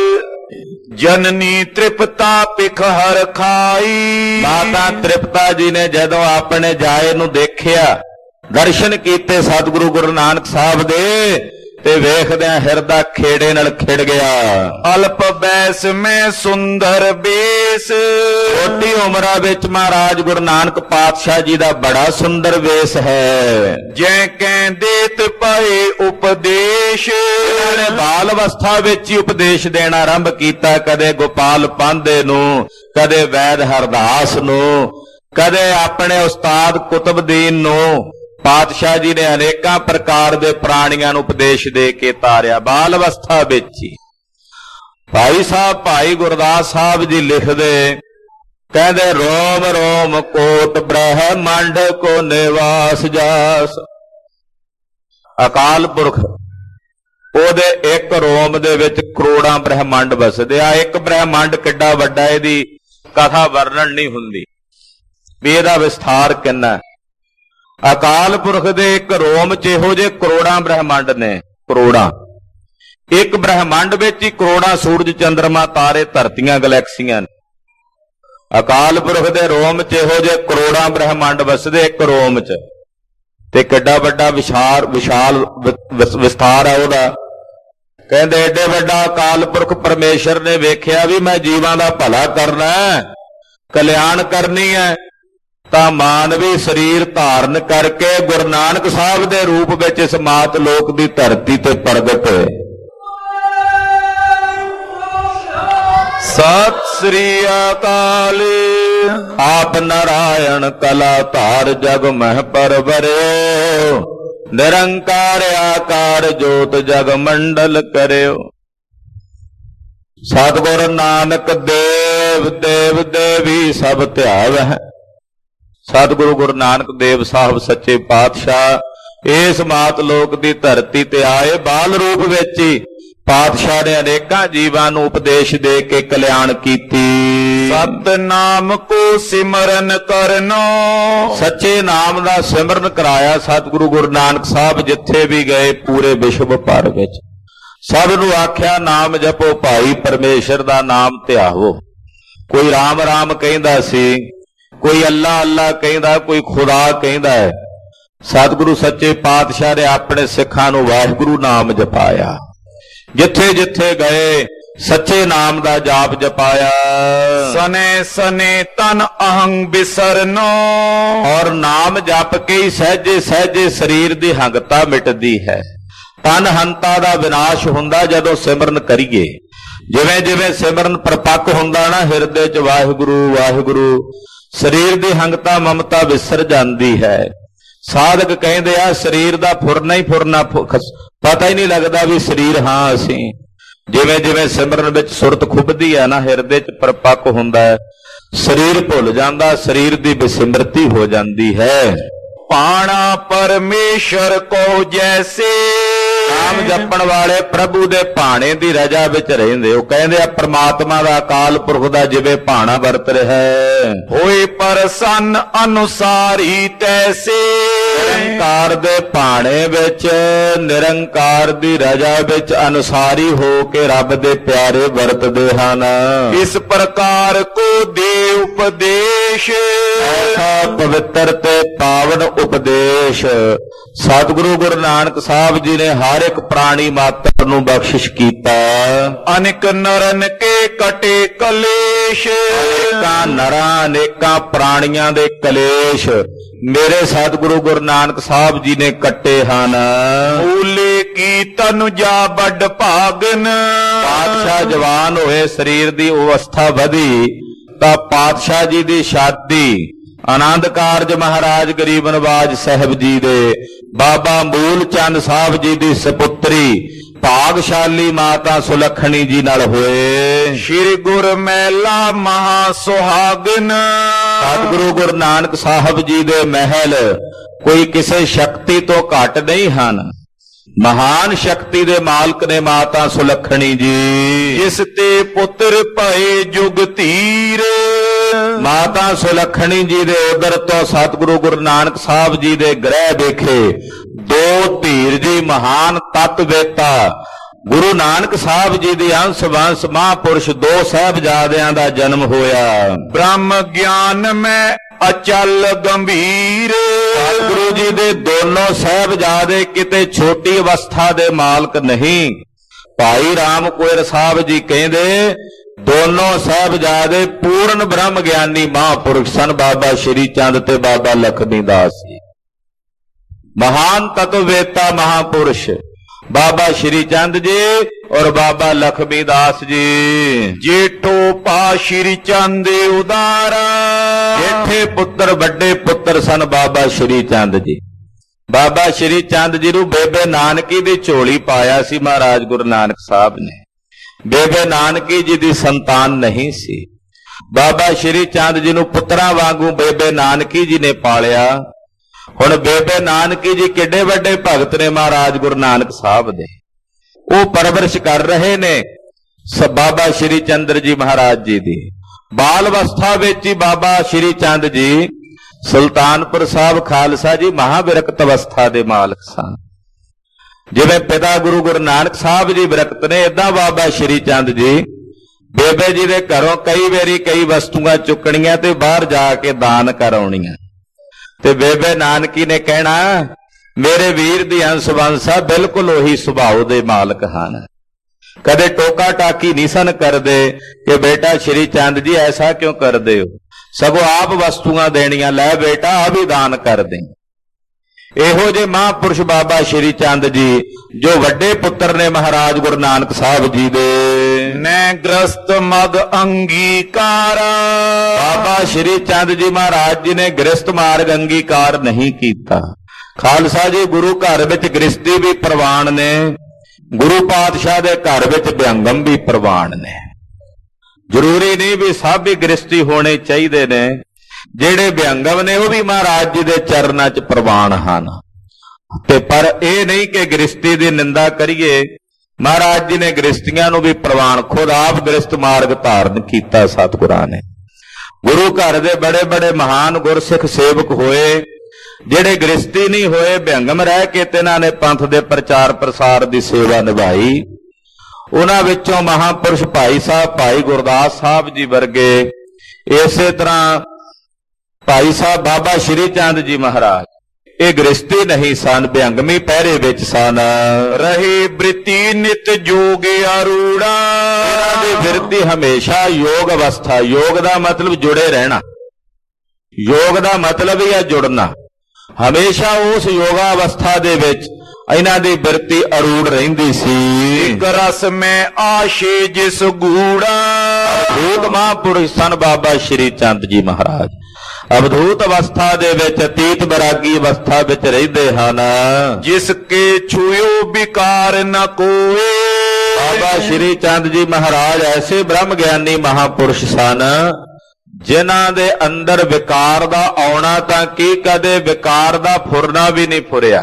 ਜਨਨੀ ਤ੍ਰਿਪਤਾ ਪਿਖ ਹਰ ਖਾਈ, ਮਾਤਾ ਤ੍ਰਿਪਤਾ ਜੀ ਨੇ ਜਦੋਂ ਆਪਣੇ ਜਾਏ ਨੂੰ ਦੇਖਿਆ, ਦਰਸ਼ਨ ਕੀਤੇ ਸਤਿਗੁਰੂ ਗੁਰੂ ਨਾਨਕ ਸਾਹਿਬ ਦੇ, ਤੇ ਵੇਖਦਿਆਂ ਹਿਰਦਾ ਖੇੜੇ ਨਾਲ ਖਿੜ ਗਿਆ। ਅਲਪ ਬੈਸ ਮੈਂ ਸੁੰਦਰ ਬੇਸ, ਛੋਟੀ ਉਮਰਾਂ ਵਿੱਚ ਮਹਾਰਾਜ ਗੁਰੂ ਨਾਨਕ ਪਾਤਸ਼ਾਹ ਜੀ ਦਾ ਬੜਾ ਸੁੰਦਰ ਵੇਸ ਹੈ। ਜੈ ਕਹਿ ਦੇਤ ਪਏ ਉਪਦੇਸ਼, ਇਹਨਾਂ ਨੇ ਬਾਲ ਅਵਸਥਾ ਵਿੱਚ ਹੀ ਉਪਦੇਸ਼ ਦੇਣਾ ਆਰੰਭ ਕੀਤਾ, ਕਦੇ ਗੋਪਾਲ ਪਾਂਧੇ ਨੂੰ, ਕਦੇ ਵੈਦ ਹਰਦਾਸ ਨੂੰ, ਕਦੇ ਆਪਣੇ ਉਸਤਾਦ ਕੁਤਬਦੀਨ ਨੂੰ। ਪਾਤਸ਼ਾਹ ਜੀ ਨੇ ਅਨੇਕਾਂ ਪ੍ਰਕਾਰ ਦੇ ਪ੍ਰਾਣੀਆਂ ਨੂੰ ਉਪਦੇਸ਼ ਦੇ ਕੇ ਤਾਰਿਆ ਬਾਲ ਅਵਸਥਾ ਵਿੱਚ ਹੀ। ਭਾਈ ਸਾਹਿਬ ਭਾਈ ਗੁਰਦਾਸ ਸਾਹਿਬ ਜੀ ਲਿਖਦੇ, ਕਹਿੰਦੇ ਰੋਮ ਰੋਮ ਕੋਟ ਬ੍ਰਹਮੰਡ ਕੋ ਨਿਵਾਸ ਜਾਸ। ਅਕਾਲ ਪੁਰਖ ਉਹਦੇ ਇੱਕ ਰੋਮ ਦੇ ਵਿੱਚ ਕਰੋੜਾਂ ਬ੍ਰਹਮੰਡ ਵਸਦੇ ਆ। ਇੱਕ ਬ੍ਰਹਮੰਡ ਕਿੱਡਾ ਵੱਡਾ, ਇਹਦੀ ਕਥਾ ਵਰਣਨ ਨਹੀਂ ਹੁੰਦੀ ਵੀ ਇਹਦਾ ਵਿਸਥਾਰ ਕਿੰਨਾ। ਅਕਾਲ ਪੁਰਖ ਦੇ ਇੱਕ ਰੋਮ 'ਚ ਇਹੋ ਜਿਹੇ ਕਰੋੜਾਂ ਬ੍ਰਹਮੰਡ ਨੇ, ਕਰੋੜਾਂ। ਇੱਕ ਬ੍ਰਹਮੰਡ ਵਿੱਚ ਹੀ ਕਰੋੜਾਂ ਸੂਰਜ ਚੰਦਰਮਾ ਤਾਰੇ ਧਰਤੀਆਂ ਗਲੈਕਸੀਆਂ ਨੇ। ਅਕਾਲ ਪੁਰਖ ਦੇ ਰੋਮ 'ਚ ਇਹੋ ਜਿਹੇ ਕਰੋੜਾਂ ਬ੍ਰਹਮੰਡ ਵਸਦੇ ਇੱਕ ਰੋਮ 'ਚ, ਤੇ ਕਿੱਡਾ ਵੱਡਾ ਵਿਸ਼ਾਲ ਵਿਸ਼ਾਲ ਵਿਸਥਾਰ ਹੈ ਉਹਦਾ। ਕਹਿੰਦੇ ਏਡੇ ਵੱਡਾ ਅਕਾਲ ਪੁਰਖ ਪਰਮੇਸ਼ਰ ਨੇ ਵੇਖਿਆ ਵੀ ਮੈਂ ਜੀਵਾਂ ਦਾ ਭਲਾ ਕਰਨਾ ਹੈ, ਕਲਿਆਣ ਕਰਨੀ ਹੈ, ਤਾਂ ਮਾਨਵੀ ਸਰੀਰ ਧਾਰਨ ਕਰਕੇ ਗੁਰੂ ਨਾਨਕ ਸਾਹਿਬ ਦੇ ਰੂਪ ਵਿੱਚ ਇਸ ਮਾਤ ਲੋਕ ਦੀ ਧਰਤੀ ਤੇ ਪ੍ਰਗਟ ਹੋਏ। ਸਤਿ ਸ੍ਰੀ ਅਕਾਲ। ਆਪ ਨਾਰਾਇਣ ਕਲਾ ਧਾਰ ਜਗ ਮਹਿ ਪਰਵਰਿਓ, ਨਿਰੰਕਾਰ ਆਕਾਰ ਜੋਤ ਜਗ ਮੰਡਲ ਕਰਿਓ। ਸਤਿਗੁਰ ਨਾਨਕ ਦੇਵ ਦੇਵ ਦੇਵੀ ਸਭ ਧਿਆਵਹਿ। ਸਤਿਗੁਰੂ ਗੁਰੂ ਨਾਨਕ ਦੇਵ ਸਾਹਿਬ ਸੱਚੇ ਪਾਤਸ਼ਾਹ ਇਸ ਮਾਤ ਲੋਕ ਦੀ ਧਰਤੀ ਤੇ ਆਏ। ਬਾਲ ਰੂਪ ਵਿੱਚ ਹੀ ਪਾਤਸ਼ਾਹ ਨੇ ਅਨੇਕਾਂ ਜੀਵਾਂ ਨੂੰ ਉਪਦੇਸ਼ ਦੇ ਕੇ ਕਲਿਆਣ ਕੀਤੀ। ਸਤਨਾਮ ਕੋ ਸਿਮਰਨ ਕਰਨੋ, ਸੱਚੇ ਨਾਮ ਦਾ ਸਿਮਰਨ ਕਰਾਇਆ ਸਤਿਗੁਰੂ ਗੁਰੂ ਨਾਨਕ ਸਾਹਿਬ। ਜਿੱਥੇ ਵੀ ਗਏ ਪੂਰੇ ਵਿਸ਼ਵ ਭਰ ਵਿੱਚ ਸਭ ਨੂੰ ਆਖਿਆ ਨਾਮ ਜਪੋ ਭਾਈ, ਪਰਮੇਸ਼ਰ ਦਾ ਨਾਮ ਧਿਆਵੋ। ਕੋਈ ਰਾਮ ਰਾਮ ਕਹਿੰਦਾ ਸੀ, ਕੋਈ ਅੱਲਾ ਅੱਲਾ ਕਹਿੰਦਾ, ਕੋਈ ਖੁਦਾ ਕਹਿੰਦਾ ਹੈ। ਸਤਿਗੁਰੂ ਸੱਚੇ ਪਾਤਸ਼ਾਹ ਨੇ ਆਪਣੇ ਸਿੱਖਾਂ ਨੂੰ ਵਾਹਿਗੁਰੂ ਨਾਮ ਜਪਾਇਆ। ਜਿੱਥੇ ਜਿੱਥੇ ਗਏ ਸੱਚੇ ਨਾਮ ਦਾ ਜਾਪ ਜਪਾਇਆ। ਸਨੇ ਸਨੇ ਤਨ ਅਹੰ ਬਿਸਰਨੋ, ਔਰ ਨਾਮ ਜਪ ਕੇ ਹੀ ਸਹਿਜੇ ਸਹਿਜੇ ਸਰੀਰ ਦੀ ਹੰਗਤਾ ਮਿਟਦੀ ਹੈ। ਤਨ ਹੰਤਾ ਦਾ ਵਿਨਾਸ਼ ਹੁੰਦਾ ਜਦੋਂ ਸਿਮਰਨ ਕਰੀਏ। ਜਿਵੇਂ ਜਿਵੇਂ ਸਿਮਰਨ ਪ੍ਰਪੱਕ ਹੁੰਦਾ ਨਾ ਹਿਰਦੇ 'ਚ ਵਾਹਿਗੁਰੂ ਵਾਹਿਗੁਰੂ, ਸਰੀਰ ਦੀ ਹੰਗਤਾ ਮਮਤਾ ਵਿਸਰ ਜਾਂਦੀ ਹੈ। ਸਾਧਕ ਕਹਿੰਦੇ ਆ ਸਰੀਰ ਦਾ ਫੁਰਨਾ ਹੀ ਫੁਰਨਾ, ਪਤਾ ਹੀ ਨਹੀਂ ਲੱਗਦਾ ਵੀ ਸਰੀਰ ਹਾਂ ਅਸੀਂ। ਜਿਵੇਂ ਜਿਵੇਂ ਸਿਮਰਨ ਵਿੱਚ ਸੁਰਤ ਖੁੱਭਦੀ ਹੈ ਨਾ, ਹਿਰਦੇ 'ਚ ਪਰਪੱਕ ਹੁੰਦਾ ਹੈ, ਸਰੀਰ ਭੁੱਲ ਜਾਂਦਾ, ਸਰੀਰ ਦੀ ਵਿਸਿਮਰਤੀ ਹੋ ਜਾਂਦੀ ਹੈ। ਪਾਣਾ ਪਰਮੇਸ਼ਰ ਕੋ ਜੈਸੇ, ਨਾਮ ਜਪਣ ਵਾਲੇ ਪ੍ਰਭੂ ਦੇ ਭਾਣੇ ਦੀ ਰਜਾ ਵਿੱਚ ਰਹਿੰਦੇ। ਉਹ ਕਹਿੰਦੇ ਆ ਪ੍ਰਮਾਤਮਾ ਦਾ, ਅਕਾਲ ਪੁਰਖ ਦਾ ਜਿਵੇਂ ਭਾਣਾ ਵਰਤ ਰਿਹਾ ਹੈ। ਹੋਏ ਪ੍ਰਸੰਨ ਅਨੁਸਾਰੀ ਤੈਸੇ, ਨਿਰੰਕਾਰ ਦੇ ਭਾਣੇ ਵਿੱਚ, ਨਿਰੰਕਾਰ ਦੀ ਰਜਾ ਵਿੱਚ ਅਨੁਸਾਰੀ ਹੋ ਕੇ ਰੱਬ ਦੇ ਪਿਆਰੇ ਵਰਤਦੇ ਹਨ। ਇਸ ਪ੍ਰਕਾਰ ਕੋ ਦੇ ਉਪਦੇਸ਼, ਐਸਾ ਪਵਿੱਤਰ ਤੇ ਪਾਵਨ ਉਪਦੇਸ਼ ਸਤਿਗੁਰੂ ਗੁਰੂ ਨਾਨਕ ਸਾਹਿਬ ਜੀ ਨੇ ਹਰ ਇੱਕ ਪ੍ਰਾਣੀ ਮਾਤਰ ਨੂੰ ਬਖਸ਼ਿਸ਼ ਕੀਤਾ। ਅਨੇਕ ਨਰਨ ਕੇ ਕਟੇ ਕਲੇਸ਼, ਅਨੇਕਾਂ ਨਰਾਂ ਅਨੇਕਾਂ ਪ੍ਰਾਣੀਆਂ ਦੇ ਕਲੇਸ਼ ਮੇਰੇ ਸਤਿਗੁਰੂ ਗੁਰੂ ਨਾਨਕ ਸਾਹਿਬ ਜੀ ਨੇ ਕੱਟੇ ਹਨ। ਮੂਲੇ ਕੀ ਤਨੁਜਾ ਵੱਡ ਭਾਗਨ, ਪਾਤਸ਼ਾਹ ਜਵਾਨ ਹੋਏ, ਸਰੀਰ ਦੀ ਅਵਸਥਾ ਵਧੀ ਤਾਂ ਪਾਤਸ਼ਾਹ ਜੀ ਦੀ ਸ਼ਾਦੀ ਆਨੰਦ ਕਾਰਜ ਮਹਾਰਾਜ ਗਰੀਬ ਨਵਾਜ ਸਾਹਿਬ ਜੀ ਦੇ ਬਾਬਾ ਮੂਲ ਚੰਦ ਸਾਹਿਬ ਜੀ ਦੀ ਸਪੁੱਤਰੀ ਭਾਗਸ਼ਾਲੀ ਮਾਤਾ ਸੁਲੱਖਣੀ ਜੀ ਨਾਲ ਹੋਏ। ਸ਼੍ਰੀ ਗੁਰ ਮਹਿਲਾ ਮਹਾ ਸੁਹਾਗਨ, ਸਤਿਗੁਰੂ ਗੁਰੂ ਨਾਨਕ ਸਾਹਿਬ ਜੀ ਦੇ ਮਹਿਲ ਕੋਈ ਕਿਸੇ ਸ਼ਕਤੀ ਤੋਂ ਘੱਟ ਨਹੀਂ ਹਨ, ਮਹਾਨ ਸ਼ਕਤੀ ਦੇ ਮਾਲਕ ਨੇ ਮਾਤਾ ਸੁਲੱਖਣੀ ਜੀ। ਜਿਸ ਤੇ ਪੁੱਤਰ ਭਏ ਜੁਗ ਧੀਰ, ਮਾਤਾ ਸੁਲੱਖਣੀ ਜੀ ਦੇ ਉਦਰ ਤੋਂ ਸਤਿਗੁਰੂ ਗੁਰੂ ਨਾਨਕ ਸਾਹਿਬ ਜੀ ਦੇ ਗ੍ਰਹਿ ਵੇਖੇ ਦੋ ਧੀਰ ਜੀ ਮਹਾਨ ਤਤਵੇਤਾ ਗੁਰੂ ਨਾਨਕ ਸਾਹਿਬ ਜੀ ਦੀ ਅੰਸ਼ ਵੰਸ਼ ਮਹਾਂਪੁਰਸ਼ ਦੋ ਸਾਹਿਬਜ਼ਾਦਿਆਂ ਦਾ ਜਨਮ ਹੋਇਆ। ਬ੍ਰਹਮ ਗਿਆਨ ਮੈਂ ਅਚਲ ਗੰਭੀਰ, ਸਤਿਗੁਰੂ ਜੀ ਦੇ ਦੋਨੋਂ ਸਾਹਿਬਜ਼ਾਦੇ ਕਿਤੇ ਛੋਟੀ ਅਵਸਥਾ ਦੇ ਮਾਲਕ ਨਹੀਂ। ਭਾਈ ਰਾਮ ਕੋਇਰ ਸਾਹਿਬ ਜੀ ਕਹਿੰਦੇ ਦੋਨੋਂ ਸਾਹਿਬਜ਼ਾਦੇ ਪੂਰਨ ਬ੍ਰਹਮ ਗਿਆਨੀ ਮਹਾਂਪੁਰਖ ਸਨ, ਬਾਬਾ ਸ਼੍ਰੀ ਚੰਦ ਤੇ ਬਾਬਾ ਲਖਮੀ ਦਾਸ ਜੀ। ਮਹਾਨ ਤਤਵੇਤਾ ਮਹਾਂਪੁਰਸ਼ ਬਾਬਾ ਸ਼੍ਰੀ ਚੰਦ ਜੀ ਔਰ ਬਾਬਾ ਲਖਮੀ ਦਾਸ ਜੀ। ਜੇਠੋ ਪਾ ਸ਼੍ਰੀ ਚੰਦ ਉਦਾਰਾ, ਜੇਠੇ ਪੁੱਤਰ ਵੱਡੇ ਪੁੱਤਰ ਸਨ ਬਾਬਾ ਸ਼੍ਰੀ ਚੰਦ ਜੀ। ਬਾਬਾ ਸ਼੍ਰੀ ਚੰਦ ਜੀ ਨੂੰ ਬੇਬੇ ਨਾਨਕੀ ਦੀ ਝੋਲੀ ਪਾਇਆ ਸੀ ਮਹਾਰਾਜ ਗੁਰੂ ਨਾਨਕ ਸਾਹਿਬ ਨੇ। ਬੇਬੇ ਨਾਨਕੀ ਜੀ ਦੀ ਸੰਤਾਨ ਨਹੀਂ ਸੀ। ਬਾਬਾ ਸ਼੍ਰੀ ਚੰਦ ਜੀ ਨੂੰ ਪੁੱਤਰਾਂ ਵਾਂਗੂ ਬੇਬੇ ਨਾਨਕੀ ਜੀ ਨੇ ਪਾਲਿਆ। ਹੁਣ ਬੇਬੇ ਨਾਨਕੀ ਜੀ ਕਿੱਡੇ ਵੱਡੇ ਭਗਤ ਨੇ ਮਹਾਰਾਜ ਗੁਰੂ ਨਾਨਕ ਸਾਹਿਬ ਦੇ, ਉਹ ਪਰਵਰਿਸ਼ ਕਰ ਰਹੇ ਨੇ ਬਾਬਾ ਸ਼੍ਰੀ ਚੰਦਰ ਜੀ ਮਹਾਰਾਜ ਜੀ ਦੀ। ਬਾਲ ਅਵਸਥਾ ਵਿੱਚ ਹੀ ਬਾਬਾ ਸ਼੍ਰੀ ਚੰਦ ਜੀ ਸੁਲਤਾਨਪੁਰ ਸਾਹਿਬ ਖਾਲਸਾ ਜੀ ਮਹਾਂਵਿਰਕਤ ਅਵਸਥਾ ਦੇ ਮਾਲਕ ਸਨ। ਜਿਵੇਂ ਪਿਤਾ ਗੁਰੂ ਗੁਰੂ ਨਾਨਕ ਸਾਹਿਬ ਜੀ ਵਿਰਕਤ ਨੇ, ਏਦਾਂ ਬਾਬਾ ਸ਼੍ਰੀ ਚੰਦ ਜੀ ਬੇਬੇ ਜੀ ਦੇ ਘਰੋਂ ਕਈ ਵਾਰੀ ਕਈ ਵਸਤੂਆਂ ਚੁੱਕਣੀਆਂ ਤੇ ਬਾਹਰ ਜਾ ਕੇ ਦਾਨ ਕਰਾਉਣੀਆਂ। ਤੇ ਬੇਬੇ ਨਾਨਕੀ ਨੇ ਕਹਿਣਾ ਮੇਰੇ ਵੀਰ ਦੀ ਅੰਸ਼ ਵੰਸ਼ਾ ਬਿਲਕੁਲ ਉਹੀ ਸੁਭਾਅ ਦੇ ਮਾਲਕ ਹਨ। ਕਦੇ ਟੋਕਾ ਟਾਕੀ ਨਹੀਂ ਸਨ ਕਰਦੇ ਕਿ ਬੇਟਾ ਸ਼੍ਰੀ ਚੰਦ ਜੀ ਐਸਾ ਕਿਉਂ ਕਰਦੇ ਹੋ, ਸਗੋਂ ਆਪ ਵਸਤੂਆਂ ਦੇਣੀਆਂ, ਲੈ ਬੇਟਾ ਆ ਵੀ ਦਾਨ ਕਰ ਦੇ। ਇਹੋ ਜਿਹੇ ਮਹਾਂਪੁਰਸ਼ ਬਾਬਾ ਸ਼੍ਰੀ ਚੰਦ ਜੀ ਜੋ ਵੱਡੇ ਪੁੱਤਰ ਨੇ ਮਹਾਰਾਜ ਗੁਰੂ ਨਾਨਕ ਸਾਹਿਬ ਜੀ ਦੇ। ਨੈ ਗ੍ਰਸਤ ਮਗ ਅੰਗੀਕਾਰਾ, ਬਾਬਾ ਸ਼੍ਰੀ ਚੰਦ ਜੀ ਮਹਾਰਾਜ ਜੀ ਨੇ ਗ੍ਰਸਤ ਮਾਰਗ ਅੰਗੀਕਾਰ ਨਹੀਂ ਕੀਤਾ। ਖਾਲਸਾ ਜੀ ਗੁਰੂ ਘਰ ਵਿੱਚ ਗ੍ਰਸਤੀ ਵੀ ਪ੍ਰਵਾਨ ਨੇ, ਗੁਰੂ ਪਾਤਸ਼ਾਹ ਦੇ ਘਰ ਵਿੱਚ ਵਿਅੰਗਮ ਵੀ ਪ੍ਰਵਾਨ ਨੇ। ਜ਼ਰੂਰੀ ਨਹੀਂ ਵੀ ਸਭ ਹੀ ਗ੍ਰਸਤੀ ਹੋਣੇ ਚਾਹੀਦੇ ਨੇ, ਜਿਹੜੇ ਵਿਅੰਗਮ ਨੇ ਉਹ ਵੀ ਮਹਾਰਾਜ ਜੀ ਦੇ ਚਰਨਾਂ 'ਚ ਪ੍ਰਵਾਨ ਹਨ। ਤੇ ਪਰ ਇਹ ਨਹੀਂ ਕਿ ਗ੍ਰਸਤੀ ਦੀ ਨਿੰਦਾ ਕਰੀਏ, ਮਹਾਰਾਜ ਜੀ ਨੇ ਗ੍ਰਸਤੀਆਂ ਨੂੰ ਵੀ ਪ੍ਰਵਾਨ, ਖੁਦ ਆਪ ਗ੍ਰਸਤ ਮਾਰਗ ਧਾਰਨ ਕੀਤਾ ਸਤਿਗੁਰਾਂ ਨੇ। ਗੁਰੂ ਘਰ ਦੇ ਬੜੇ ਬੜੇ ਮਹਾਨ ਗੁਰਸਿੱਖ ਸੇਵਕ ਹੋਏ, ਜਿਹੜੇ ਗ੍ਰਸਤੀ ਨਹੀਂ ਹੋਏ, ਵਿਅੰਗਮ ਰਹਿ ਕੇ ਤੇ ਇਹਨਾਂ ਨੇ ਪੰਥ ਦੇ ਪ੍ਰਚਾਰ ਪ੍ਰਸਾਰ ਦੀ ਸੇਵਾ ਨਿਭਾਈ। ਉਹਨਾਂ ਵਿੱਚੋਂ ਮਹਾਂਪੁਰਸ਼ ਭਾਈ ਸਾਹਿਬ ਭਾਈ ਗੁਰਦਾਸ ਸਾਹਿਬ ਜੀ ਵਰਗੇ, ਇਸੇ ਤਰ੍ਹਾਂ ਭਾਈ ਸਾਹਿਬ ਬਾਬਾ ਸ਼੍ਰੀ ਚੰਦ ਜੀ ਮਹਾਰਾਜ, ਇਹ ਗ੍ਰਸਤੀ ਨਹੀਂ ਸਨ, ਵਿਅੰਗਮੀ ਪਹਿਰੇ ਵਿੱਚ ਸਨ। ਰਹੇ ਬ੍ਰਿਤੀ ਨਿਤ ਜੋਗ ਆਰੂੜਾ, ਇਹਨਾਂ ਦੀ ਬਿਰਤੀ ਹਮੇਸ਼ਾ ਯੋਗ ਅਵਸਥਾ। ਯੋਗ ਦਾ ਮਤਲਬ ਜੁੜੇ ਰਹਿਣਾ, ਯੋਗ ਦਾ ਮਤਲਬ ਹੀ ਹੈ ਜੁੜਨਾ। ਹਮੇਸ਼ਾ ਉਸ ਯੋਗਾ ਅਵਸਥਾ ਦੇ ਵਿੱਚ ਇਹਨਾਂ ਦੀ ਬਿਰਤੀ ਅਰੂੜ ਰਹਿੰਦੀ ਸੀ। ਇੱਕ ਰਸ ਮੈਂ ਆਸ਼ੇ ਜਿਸ ਗੂੜਾ, ਭੂਤ ਅਦਭੁਤ ਮਹਾਂਪੁਰਸ਼ ਸਨ ਬਾਬਾ ਸ਼੍ਰੀ ਚੰਦ ਜੀ ਮਹਾਰਾਜ। ਅਵਧੂਤ ਅਵਸਥਾ ਦੇ ਵਿੱਚ, ਅਤੀਤ ਬਰਾਗੀ ਅਵਸਥਾ ਵਿੱਚ ਰਹਿੰਦੇ ਹਨ। ਜਿਸ ਕੇ ਛੂਇਓ ਵਿਕਾਰ ਨ ਕੋਏ। ਬਾਬਾ ਸ਼੍ਰੀ ਚੰਦ ਜੀ ਮਹਾਰਾਜ ਐਸੇ ਬ੍ਰਹਮ ਗਿਆਨੀ ਮਹਾਂਪੁਰਸ਼ ਸਨ ਜਿਨ੍ਹਾਂ ਦੇ ਅੰਦਰ ਵਿਕਾਰ ਦਾ ਆਉਣਾ ਤਾਂ ਕੀ, ਕਦੇ ਵਿਕਾਰ ਦਾ ਫੁਰਨਾ ਵੀ ਨਹੀਂ ਫੁਰਿਆ।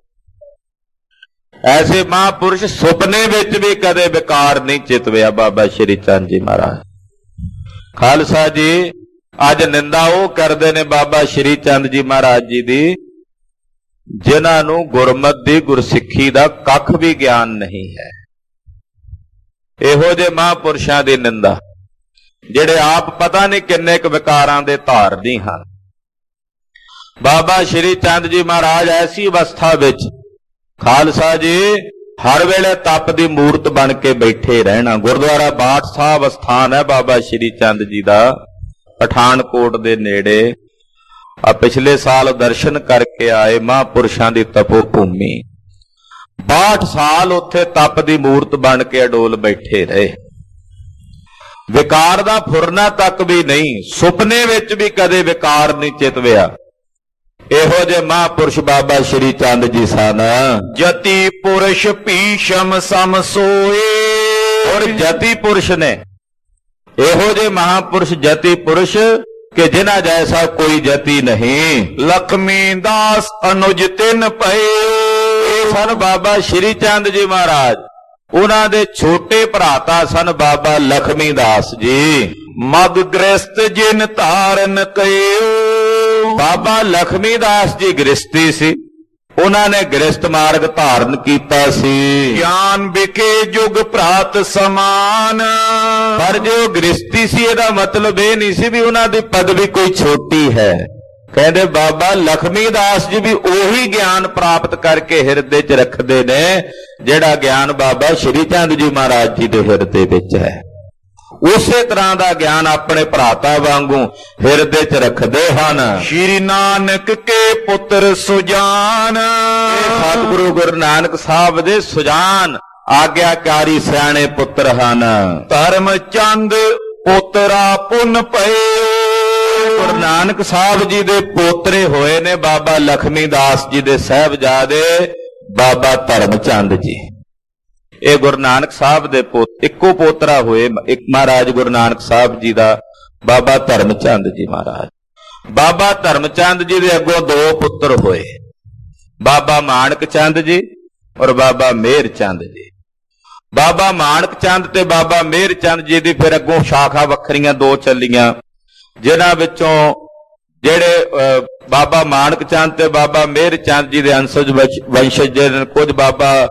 ਐਸੇ ਮਹਾਂਪੁਰਸ਼ ਸੁਪਨੇ ਵਿੱਚ ਵੀ ਕਦੇ ਵਿਕਾਰ ਨਹੀਂ ਚਿਤਵਿਆ ਬਾਬਾ ਸ਼੍ਰੀ ਚੰਦ ਜੀ ਮਹਾਰਾਜ। ਖਾਲਸਾ ਜੀ ਅੱਜ ਨਿੰਦਾ ਉਹ ਕਰਦੇ ਨੇ ਬਾਬਾ ਸ਼੍ਰੀ ਚੰਦ ਜੀ ਮਹਾਰਾਜ ਜੀ ਦੀ ਜਿਨ੍ਹਾਂ ਨੂੰ ਗੁਰਮਤਿ ਦੀ, ਗੁਰਸਿੱਖੀ ਦਾ ਕੱਖ ਵੀ ਗਿਆਨ ਨਹੀਂ ਹੈ। ਇਹੋ ਜਿਹੇ ਮਹਾਂਪੁਰਸ਼ਾਂ ਦੀ ਨਿੰਦਾ ਜਿਹੜੇ ਆਪ ਪਤਾ ਨਹੀਂ ਕਿੰਨੇ ਕੁ ਵਿਕਾਰਾਂ ਦੇ ਧਾਰਨੀ ਹਨ। ਬਾਬਾ ਸ਼੍ਰੀ ਚੰਦ ਜੀ ਮਹਾਰਾਜ ਐਸੀ ਅਵਸਥਾ ਵਿੱਚ ਖਾਲਸਾ ਜੀ ਹਰ ਵੇਲੇ ਤਪ ਦੀ ਮੂਰਤ ਬਣ ਕੇ ਬੈਠੇ ਰਹਿਣਾ। ਗੁਰਦੁਆਰਾ ਬਾਠ ਸਾਹਿਬ ਅਸਥਾਨ ਹੈ ਬਾਬਾ ਸ਼੍ਰੀ ਚੰਦ ਜੀ ਦਾ, ਪਠਾਨਕੋਟ ਦੇ ਨੇੜੇ। ਆ ਪਿਛਲੇ ਸਾਲ ਦਰਸ਼ਨ ਕਰਕੇ ਆਏ ਮਹਾਂਪੁਰਸ਼ਾਂ ਦੀ ਤਪੋ ਭੂਮੀ। ਬਾਹਠ ਸਾਲ ਉੱਥੇ ਤਪ ਦੀ ਮੂਰਤ ਬਣ ਕੇ ਅਡੋਲ ਬੈਠੇ ਰਹੇ। ਵਿਕਾਰ ਦਾ ਫੁਰਨਾ ਤੱਕ ਵੀ ਨਹੀਂ, ਸੁਪਨੇ ਵਿੱਚ ਵੀ ਕਦੇ ਵਿਕਾਰ ਨਹੀਂ ਚਿਤਵਿਆ। ਇਹੋ ਜਿਹੇ ਮਹਾਂਪੁਰਸ਼ ਬਾਬਾ ਸ਼੍ਰੀ ਚੰਦ ਜੀ ਸਨ। ਜਤੀ ਪੁਰਸ਼ ਭੀਸ਼ਮ ਸਮ ਸੋਏ। ਔਰ ਜਤੀ ਪੁਰਸ਼ ਨੇ, ਇਹੋ ਜਿਹੇ ਮਹਾਂਪੁਰਸ਼ ਜਤੀ ਪੁਰਸ਼ ਕਿ ਜਿਨ੍ਹਾਂ ਜੈਸਾ ਕੋਈ ਜਤੀ ਨਹੀਂ। ਲਖਮੀ ਦਾਸ ਅਨੁਜ ਤਿਨ ਪਏ। ਸਨ ਬਾਬਾ ਸ਼੍ਰੀ ਚੰਦ ਜੀ ਮਹਾਰਾਜ। ਉਹਨਾਂ ਦੇ ਛੋਟੇ ਭਰਾਤਾ ਸਨ ਬਾਬਾ ਲਖਮੀ ਦਾਸ ਜੀ। ਮਗ ਗ੍ਰਸਤ ਜਿਨ ਧਾਰਨ ਕਇਓ। ਬਾਬਾ ਲਖਮੀ ਦਾਸ ਜੀ ਗ੍ਰਸਤੀ ਸੀ, ਉਹਨਾਂ ਨੇ ਗ੍ਰਸਤ ਮਾਰਗ ਧਾਰਨ ਕੀਤਾ ਸੀ। ਗਿਆਨ ਵਿਕੇ ਜੁਗ ਭਰਾਤ ਸਮਾਨ। ਪਰ ਜੋ ਗ੍ਰਸਤੀ ਸੀ ਇਹਦਾ ਮਤਲਬ ਇਹ ਨਹੀਂ ਸੀ ਵੀ ਉਹਨਾਂ ਦੀ ਪਦਵੀ ਕੋਈ ਛੋਟੀ ਹੈ। ਕਹਿੰਦੇ ਬਾਬਾ ਲਖਮੀ ਦਾਸ ਜੀ ਵੀ ਉਹੀ ਗਿਆਨ ਪ੍ਰਾਪਤ ਕਰਕੇ ਹਿਰਦੇ 'ਚ ਰੱਖਦੇ ਨੇ ਜਿਹੜਾ ਗਿਆਨ ਬਾਬਾ ਸ਼੍ਰੀ ਚੰਦ ਜੀ ਮਹਾਰਾਜ ਜੀ ਦੇ ਹਿਰਦੇ ਵਿੱਚ ਹੈ। ਉਸੇ ਤਰ੍ਹਾਂ ਦਾ ਗਿਆਨ ਆਪਣੇ ਭਰਾਤਾ ਵਾਂਗੂ ਹਿਰਦੇ 'ਚ ਰੱਖਦੇ ਹਨ। ਸ਼੍ਰੀ ਨਾਨਕ ਕੇ ਪੁੱਤਰ ਸੁਜਾਨ। ਸਤਿਗੁਰੂ ਗੁਰੂ ਨਾਨਕ ਸਾਹਿਬ ਦੇ ਸੁਜਾਨ ਆਗਿਆਕਾਰੀ ਸਿਆਣੇ ਪੁੱਤਰ ਹਨ। ਧਰਮ ਚੰਦ ਪੋਤਰਾ ਪੁੰਨ ਪਏ। ਗੁਰੂ ਨਾਨਕ ਸਾਹਿਬ ਜੀ ਦੇ ਪੋਤਰੇ ਹੋਏ ਨੇ ਬਾਬਾ ਲਖਮੀ ਦਾਸ ਜੀ ਦੇ ਸਾਹਿਬਜ਼ਾਦੇ ਬਾਬਾ ਧਰਮ ਚੰਦ ਜੀ। ਇਹ ਗੁਰੂ ਨਾਨਕ ਸਾਹਿਬ ਦੇ ਪੋਤ ਇੱਕੋ ਪੋਤਰਾ ਹੋਏ, ਇੱਕ ਮਹਾਰਾਜ ਗੁਰੂ ਨਾਨਕ ਸਾਹਿਬ ਜੀ ਦਾ ਬਾਬਾ ਧਰਮ ਚੰਦ ਜੀ ਮਹਾਰਾਜ। ਬਾਬਾ ਧਰਮ ਚੰਦ ਜੀ ਦੇ ਅੱਗੋਂ ਦੋ ਪੁੱਤਰ ਹੋਏ, ਬਾਬਾ ਮਾਣਕ ਚੰਦ ਜੀ ਔਰ ਬਾਬਾ ਮੇਹਰ ਚੰਦ ਜੀ। ਬਾਬਾ ਮਾਣਕ ਚੰਦ ਤੇ ਬਾਬਾ ਮੇਹਰ ਚੰਦ ਜੀ ਦੀ ਫਿਰ ਅੱਗੋਂ ਸ਼ਾਖਾ ਵੱਖਰੀਆਂ ਦੋ ਚੱਲੀਆਂ, ਜਿਨ੍ਹਾਂ ਵਿੱਚੋਂ ਜਿਹੜੇ ਬਾਬਾ ਮਾਣਕ ਚੰਦ ਤੇ ਬਾਬਾ ਮੇਹਰ ਚੰਦ ਜੀ ਦੇ ਅੰਸ਼ਜ ਵੰਸ਼ਜ ਨੇ, ਕੁਝ ਬਾਬਾ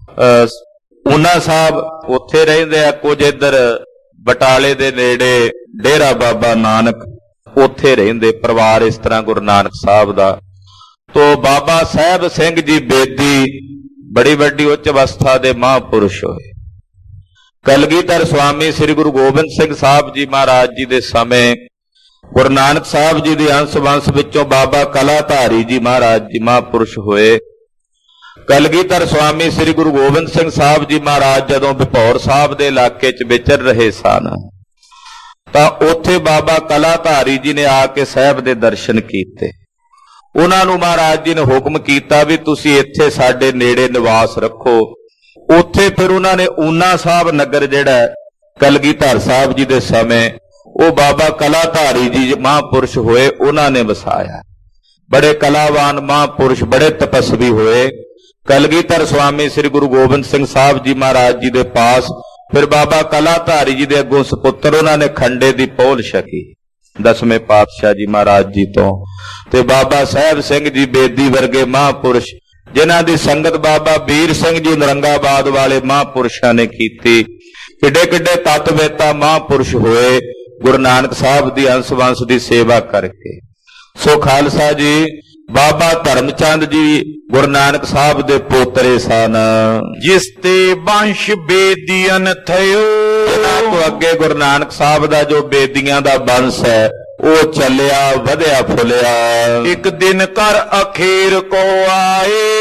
ਊਨਾ ਸਾਹਿਬ ਉੱਥੇ ਰਹਿੰਦੇ ਆ, ਕੁਝ ਇੱਧਰ ਬਟਾਲੇ ਦੇ ਨੇੜੇ ਡੇਰਾ ਬਾਬਾ ਨਾਨਕ ਉੱਥੇ ਰਹਿੰਦੇ ਪਰਿਵਾਰ ਇਸ ਤਰ੍ਹਾਂ ਗੁਰੂ ਨਾਨਕ ਸਾਹਿਬ ਦਾ। ਤੋ ਬਾਬਾ ਸਾਹਿਬ ਸਿੰਘ ਜੀ ਬੇਦੀ ਬੜੀ ਵੱਡੀ ਉੱਚ ਅਵਸਥਾ ਦੇ ਮਹਾਂਪੁਰਸ਼ ਹੋਏ। ਕਲਗੀਧਰ ਸਵਾਮੀ ਸ੍ਰੀ ਗੁਰੂ ਗੋਬਿੰਦ ਸਿੰਘ ਸਾਹਿਬ ਜੀ ਮਹਾਰਾਜ ਜੀ ਦੇ ਸਮੇਂ ਗੁਰੂ ਨਾਨਕ ਸਾਹਿਬ ਜੀ ਦੇ ਅੰਸ਼ ਵੰਸ਼ ਵਿੱਚੋਂ ਬਾਬਾ ਕਲਾਧਾਰੀ ਜੀ ਮਹਾਰਾਜ ਜੀ ਮਹਾਂਪੁਰਸ਼ ਹੋਏ। ਕਲਗੀਧਰ ਸਵਾਮੀ ਸ੍ਰੀ ਗੁਰੂ ਗੋਬਿੰਦ ਸਿੰਘ ਸਾਹਿਬ ਜੀ ਮਹਾਰਾਜ ਜਦੋਂ ਬਿਪੌਰ ਸਾਹਿਬ ਦੇ ਇਲਾਕੇ 'ਚ ਵਿਚਰ ਰਹੇ ਸਨ ਤਾਂ ਉੱਥੇ ਬਾਬਾ ਕਲਾਧਾਰੀ ਜੀ ਨੇ ਆ ਕੇ ਸਾਹਿਬ ਦੇ ਦਰਸ਼ਨ ਕੀਤੇ। ਉਹਨਾਂ ਨੂੰ ਮਹਾਰਾਜ ਜੀ ਨੇ ਹੁਕਮ ਕੀਤਾ ਵੀ ਤੁਸੀਂ ਇੱਥੇ ਸਾਡੇ ਨੇੜੇ ਨਿਵਾਸ ਰੱਖੋ। ਉੱਥੇ ਫਿਰ ਉਹਨਾਂ ਨੇ ਊਨਾ ਸਾਹਿਬ ਨਗਰ ਜਿਹੜਾ ਕਲਗੀਧਰ ਸਾਹਿਬ ਜੀ ਦੇ ਸਮੇਂ ਉਹ ਬਾਬਾ ਕਲਾਧਾਰੀ ਜੀ ਮਹਾਂਪੁਰਸ਼ ਹੋਏ, ਉਹਨਾਂ ਨੇ ਵਸਾਇਆ। ਬੜੇ ਕਲਾਵਾਨ ਮਹਾਂਪੁਰਸ਼, ਬੜੇ ਤਪਸਵੀ ਹੋਏ। ਕਲਗੀਧਰ ਸਵਾਮੀ ਸ੍ਰੀ ਗੁਰੂ ਗੋਬਿੰਦ ਸਿੰਘ ਸਾਹਿਬ ਜੀ ਮਹਾਰਾਜ ਜੀ ਦੇ ਪਾਸ ਫਿਰ ਬਾਬਾ ਕਲਾਧਾਰੀ ਜੀ ਦੇ ਅੱਗੋਂ ਸਪੁੱਤਰ ਉਹਨਾਂ ਨੇ ਖੰਡੇ ਦੀ ਪੋਲ ਛਕੀ ਦਸਵੇਂ ਪਾਤਸ਼ਾਹ ਜੀ ਮਹਾਰਾਜ ਜੀ ਤੋਂ। ਤੇ ਬਾਬਾ ਸਾਹਿਬ ਸਿੰਘ ਜੀ ਬੇਦੀ ਵਰਗੇ ਮਹਾਂਪੁਰਸ਼ ਜਿਨ੍ਹਾਂ ਦੀ ਸੰਗਤ ਬਾਬਾ ਵੀਰ ਸਿੰਘ ਜੀ ਨਰੰਗਾਬਾਦ ਵਾਲੇ ਮਹਾਂਪੁਰਸ਼ਾਂ ਨੇ ਕੀਤੀ। ਕਿੱਡੇ ਕਿੱਡੇ ਤਤਵੇਤਾ ਮਹਾਂਪੁਰਸ਼ ਹੋਏ ਗੁਰੂ ਨਾਨਕ ਸਾਹਿਬ ਦੀ ਅੰਸ਼ ਵੰਸ਼ ਦੀ ਸੇਵਾ ਕਰਕੇ। ਸੋ ਖਾਲਸਾ ਜੀ, ਬਾਬਾ ਧਰਮ ਚੰਦ ਜੀ ਗੁਰੂ ਨਾਨਕ ਸਾਹਿਬ ਦੇ ਪੋਤਰੇ ਸਨ। ਜਿਸ ਤੇ ਵੰਸ਼ ਬੇਦੀਆਂ ਥਇਓ। ਇਹਨਾਂ ਤੋਂ ਅੱਗੇ ਗੁਰੂ ਨਾਨਕ ਸਾਹਿਬ ਦਾ ਜੋ ਬੇਦੀਆਂ ਦਾ ਵੰਸ਼ ਹੈ ਉਹ ਚੱਲਿਆ, ਵਧਿਆ ਫੁੱਲਿਆ। ਇੱਕ ਦਿਨ ਕਰ ਅਖੀਰ ਕੋ ਆਏ।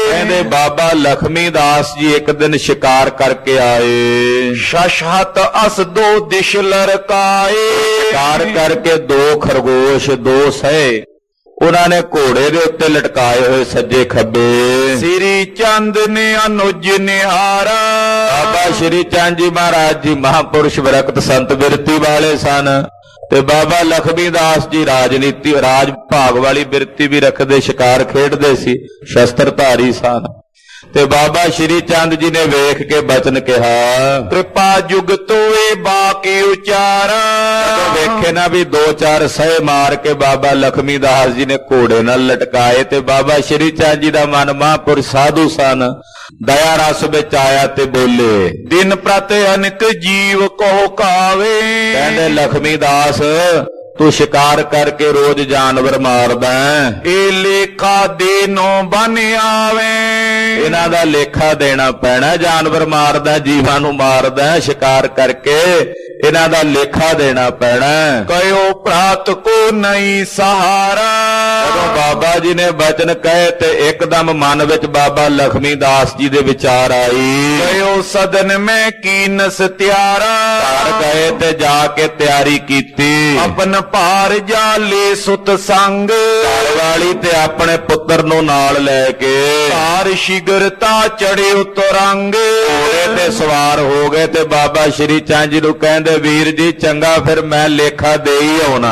ਕਹਿੰਦੇ ਬਾਬਾ ਲਖਮੀ ਦਾਸ ਜੀ ਇੱਕ ਦਿਨ ਸ਼ਿਕਾਰ ਕਰਕੇ ਆਏ। ਸ਼ਸ਼ਹਤ ਅਸ ਦੋ ਦਿਸ਼ ਲਰਕਾਏ, ਸ਼ਿਕਾਰ ਕਰਕੇ ਦੋ ਖਰਗੋਸ਼ ਦੋ ਸਹੇ ਉਹਨਾਂ ਨੇ ਘੋੜੇ ਦੇ ਉੱਤੇ ਲਟਕਾਏ ਹੋਏ ਸੱਜੇ ਖੱਬੇ। ਸ੍ਰੀ ਚੰਦ ਨੇ ਅਨੁਜ ਨਿਹਾਰਾ, ਬਾਬਾ ਸ਼੍ਰੀ ਚੰਦ ਜੀ ਮਹਾਰਾਜ ਜੀ ਮਹਾਂਪੁਰਸ਼ ਵਿਰਕਤ ਸੰਤ ਬਿਰਤੀ ਵਾਲੇ ਸਨ ਤੇ ਬਾਬਾ ਲਖਮੀ ਦਾਸ ਜੀ ਰਾਜਨੀਤੀ ਰਾਜ ਭਾਗ ਵਾਲੀ ਬਿਰਤੀ ਵੀ ਰੱਖਦੇ, ਸ਼ਿਕਾਰ ਖੇਡਦੇ ਸੀ, ਸ਼ਸਤਰਧਾਰੀ ਸਨ। ਤੇ ਬਾਬਾ ਸ਼੍ਰੀ ਚੰਦ ਜੀ ਨੇ ਵੇਖ ਕੇ ਬਚਨ ਕਿਹਾ, ਕਿਰਪਾ ਜੁਗ ਤੋਏ ਬਾਕੀ ਉਚਾਰਾ। ਜਦੋਂ ਵੇਖੇ ਨਾ ਵੀ ਦੋ ਚਾਰ ਸਹਿ ਮਾਰ ਕੇ ਬਾਬਾ ਲਖਮੀ ਦਾਸ ਜੀ ਨੇ ਘੋੜੇ ਨਾਲ ਲਟਕਾਏ ਤੇ ਬਾਬਾ ਸ਼੍ਰੀ ਚੰਦ ਜੀ ਦਾ ਮਨ ਮਹਾਂਪੁਰਸ਼ ਸਾਧੂ ਸਨ, ਦਇਆ ਰਸ ਵਿੱਚ ਆਇਆ ਤੇ ਬੋਲੇ, ਦਿਨ ਪ੍ਰਤ ਅਨਕ ਜੀਵ ਕੋ ਕਾਵੇ। ਕਹਿੰਦੇ ਲਖਮੀ ਦਾਸ ਤੂੰ ਸ਼ਿਕਾਰ ਕਰਕੇ ਰੋਜ਼ ਜਾਨਵਰ ਮਾਰਦਾ, ਇਹ ਲੇਖਾ ਦੇਨੋਂ ਬਨ ਆਵੇ। ਇਹਨਾਂ ਦਾ ਲੇਖਾ ਦੇਣਾ ਪੈਣਾ, ਜਾਨਵਰ ਮਾਰਦਾ, ਜੀਵਾਂ ਨੂੰ ਮਾਰਦਾ ਸ਼ਿਕਾਰ ਕਰਕੇ, ਇਹਨਾਂ ਦਾ ਲੇਖਾ ਦੇਣਾ ਪੈਣਾ। ਕਹਿਓ ਪ੍ਰਾਤ ਕੋ ਨਹੀਂ ਸਹਾਰਾ। ਜਦੋਂ ਬਾਬਾ ਜੀ ਨੇ ਬਚਨ ਕਹੇ ਤੇ ਇੱਕਦਮ ਮਨ ਵਿੱਚ ਬਾਬਾ ਲਖਮੀ ਦਾਸ ਜੀ ਦੇ ਵਿਚਾਰ ਆਈ, ਕਹਿਓ ਸਦਨ ਮੈਂ ਕੀਨਸ ਤਿਆਰਾ। ਘਰ ਗਏ ਤੇ ਜਾ ਕੇ ਤਿਆਰੀ ਕੀਤੀ, ਆਪਨ ਭਾਰ ਜਾਲੇ ਸੁਤ ਸੰਗ, ਘਰ ਵਾਲੀ ਤੇ ਆਪਣੇ ਪੁੱਤਰ ਨੂੰ ਨਾਲ ਲੈ ਕੇ ਭਾਰ ਸ਼ਿਗਰਤਾ ਚੜੇ ਉਤਰੰਗ, ਘੋੜੇ ਤੇ ਸਵਾਰ ਹੋ ਗਏ ਤੇ ਬਾਬਾ ਸ਼੍ਰੀ ਚੰਦ ਜੀ ਨੂੰ ਕਹਿੰਦੇ, ਵੀਰ ਜੀ ਚੰਗਾ ਫਿਰ ਮੈਂ ਲੇਖਾ ਦੇ ਹੀ ਆਉਣਾ।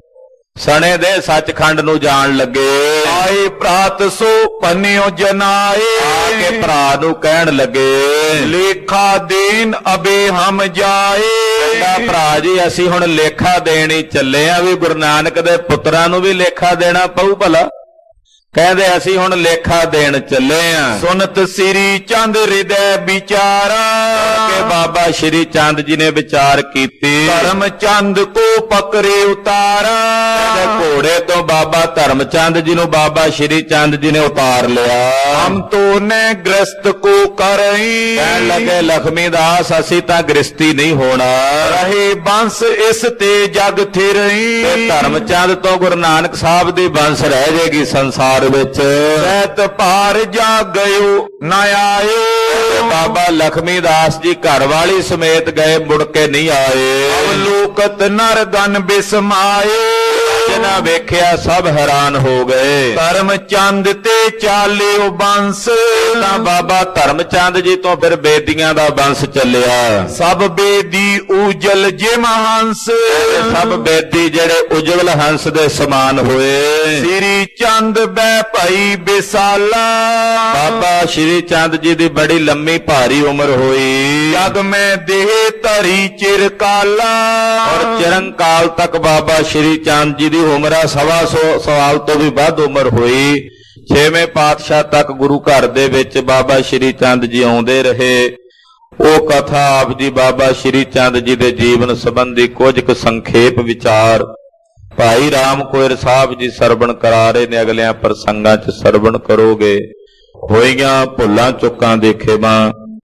ਸਣੇ ਦੇ ਸੱਚਖੰਡ ਨੂੰ ਜਾਣ ਲੱਗੇ, ਆਏ ਪ੍ਰਾਤ ਸੋ ਪੰਨਿਓ ਜਨਾਏ। ਆ ਕੇ ਭਰਾ ਨੂੰ ਕਹਿਣ ਲੱਗੇ, ਲੇਖਾ ਦੇਨ ਅਬੇ ਹਮ ਜਾਏ। ਕਹਿੰਦਾ ਭਰਾ ਜੀ ਅਸੀਂ ਹੁਣ ਲੇਖਾ ਦੇਣ ਹੀ ਚੱਲੇ ਆ, ਵੀ ਗੁਰੂ ਨਾਨਕ ਦੇ ਪੁੱਤਰਾਂ ਨੂੰ ਵੀ ਲੇਖਾ ਦੇਣਾ ਪਊ ਭਲਾ। ਕਹਿੰਦੇ ਅਸੀਂ ਹੁਣ ਲੇਖਾ ਦੇਣ ਚੱਲੇ ਆ। ਸੁਨਤ ਸ੍ਰੀ ਚੰਦ ਹਿਰਦੈ ਵਿਚਾਰਾ, ਕਿ ਬਾਬਾ ਸ਼੍ਰੀ ਚੰਦ ਜੀ ਨੇ ਵਿਚਾਰ ਕੀਤੀ, ਧਰਮ ਚੰਦ ਕੋ ਪਕਰੇ ਉਤਾਰਾ। ਤੇ ਘੋੜੇ ਤੋਂ ਬਾਬਾ ਧਰਮ ਚੰਦ ਜੀ ਨੂੰ ਬਾਬਾ ਸ਼੍ਰੀ ਚੰਦ ਜੀ ਨੇ ਉਤਾਰ ਲਿਆ। ਹਮ ਤੋ ਨੇ ਗ੍ਰਸਤ ਕੋ ਕਰਈ। ਕਹਿਣ ਲੱਗੇ ਲਖਮੀ ਦਾਸ ਅਸੀਂ ਤਾਂ ਗ੍ਰਸਤੀ ਨਹੀਂ ਹੋਣਾ, ਰਹੇ ਬੰਸ ਇਸ ਤੇ ਜਗ ਥਿਰਈ। ਤੇ ਧਰਮ ਚੰਦ ਤੋਂ ਗੁਰੂ ਨਾਨਕ ਸਾਹਿਬ ਦੀ ਬੰਸ ਰਹਿ ਜਾਏਗੀ ਸੰਸਾਰ ਵਿੱਚ। ਸਹਿਤ ਭਾਰ ਜਾ ਗਇਓ ਨਾ ਆਏ। ਬਾਬਾ ਲਖਮੀ ਦਾਸ ਜੀ ਘਰ ਵਾਲੀ ਸਮੇਤ ਗਏ, ਮੁੜ ਕੇ ਨਹੀਂ ਆਏ। ਅਵਲੋਕਤ ਨਰ ਗਨ ਬਿਸਮਾਏ। ਜਿਨ੍ਹਾਂ ਵੇਖਿਆ ਸਭ ਹੈਰਾਨ ਹੋ ਗਏ। ਧਰਮ ਚੰਦ ਤੇ ਚਾਲਿਓ ਬੰਸ। ਤਾਂ ਬਾਬਾ ਧਰਮ ਚੰਦ ਜੀ ਤੋਂ ਫਿਰ ਬੇਦੀਆਂ ਦਾ ਬੰਸ ਚੱਲਿਆ। ਸਭ ਬੇਦੀ ਉਜਲ ਜਿਮ ਹੰਸ। ਸਭ ਬੇਦੀ ਜਿਹੜੇ ਉਜਵਲ ਹੰਸ ਦੇ ਸਮਾਨ ਹੋਏ। ਸ੍ਰੀ ਚੰਦ ਬੈ ਭਾਈ ਬਿਸਾਲਾ। ਬਾਬਾ ਸ਼੍ਰੀ ਚੰਦ ਜੀ ਦੀ ਬੜੀ ਲੰਮੀ ਭਾਰੀ ਉਮਰ ਹੋਈ। ਜਗ ਮੈਂ ਦੇਹ ਧਰੀ ਚਿਰਕਾਲਾ। ਔਰ ਚਿਰੰਕਾਲ ਤੱਕ ਬਾਬਾ ਸ਼੍ਰੀ ਚੰਦ ਜੀ ਦੀ ਉਮਰ ਆ ਸਵਾ ਸੌ ਸਾਲ ਤੋਂ ਵੀ ਵੱਧ ਉਮਰ ਹੋਈ। ਛੇਵੇਂ ਪਾਤਸ਼ਾਹ ਤੱਕ ਗੁਰੂ ਘਰ ਦੇ ਵਿੱਚ ਬਾਬਾ ਸ਼੍ਰੀ ਚੰਦ ਜੀ ਆਉਂਦੇ ਰਹੇ। ਉਹ ਕਥਾ ਆਪ ਜੀ ਬਾਬਾ ਸ਼੍ਰੀ ਚੰਦ ਜੀ ਦੇ ਜੀਵਨ ਸੰਬੰਧੀ ਕੁਝ ਕੁ ਸੰਖੇਪ ਵਿਚਾਰ ਭਾਈ ਰਾਮ ਕੋਇਰ ਸਾਹਿਬ ਜੀ ਸਰਵਣ ਕਰਾ ਰਹੇ ਨੇ। ਅਗਲਿਆਂ ਪ੍ਰਸੰਗਾਂ 'ਚ ਸਰਵਣ ਕਰੋਗੇ। ਹੋਈਆਂ ਭੁੱਲਾਂ ਚੁੱਕਾਂ ਦੇ ਖੇਮਾਂ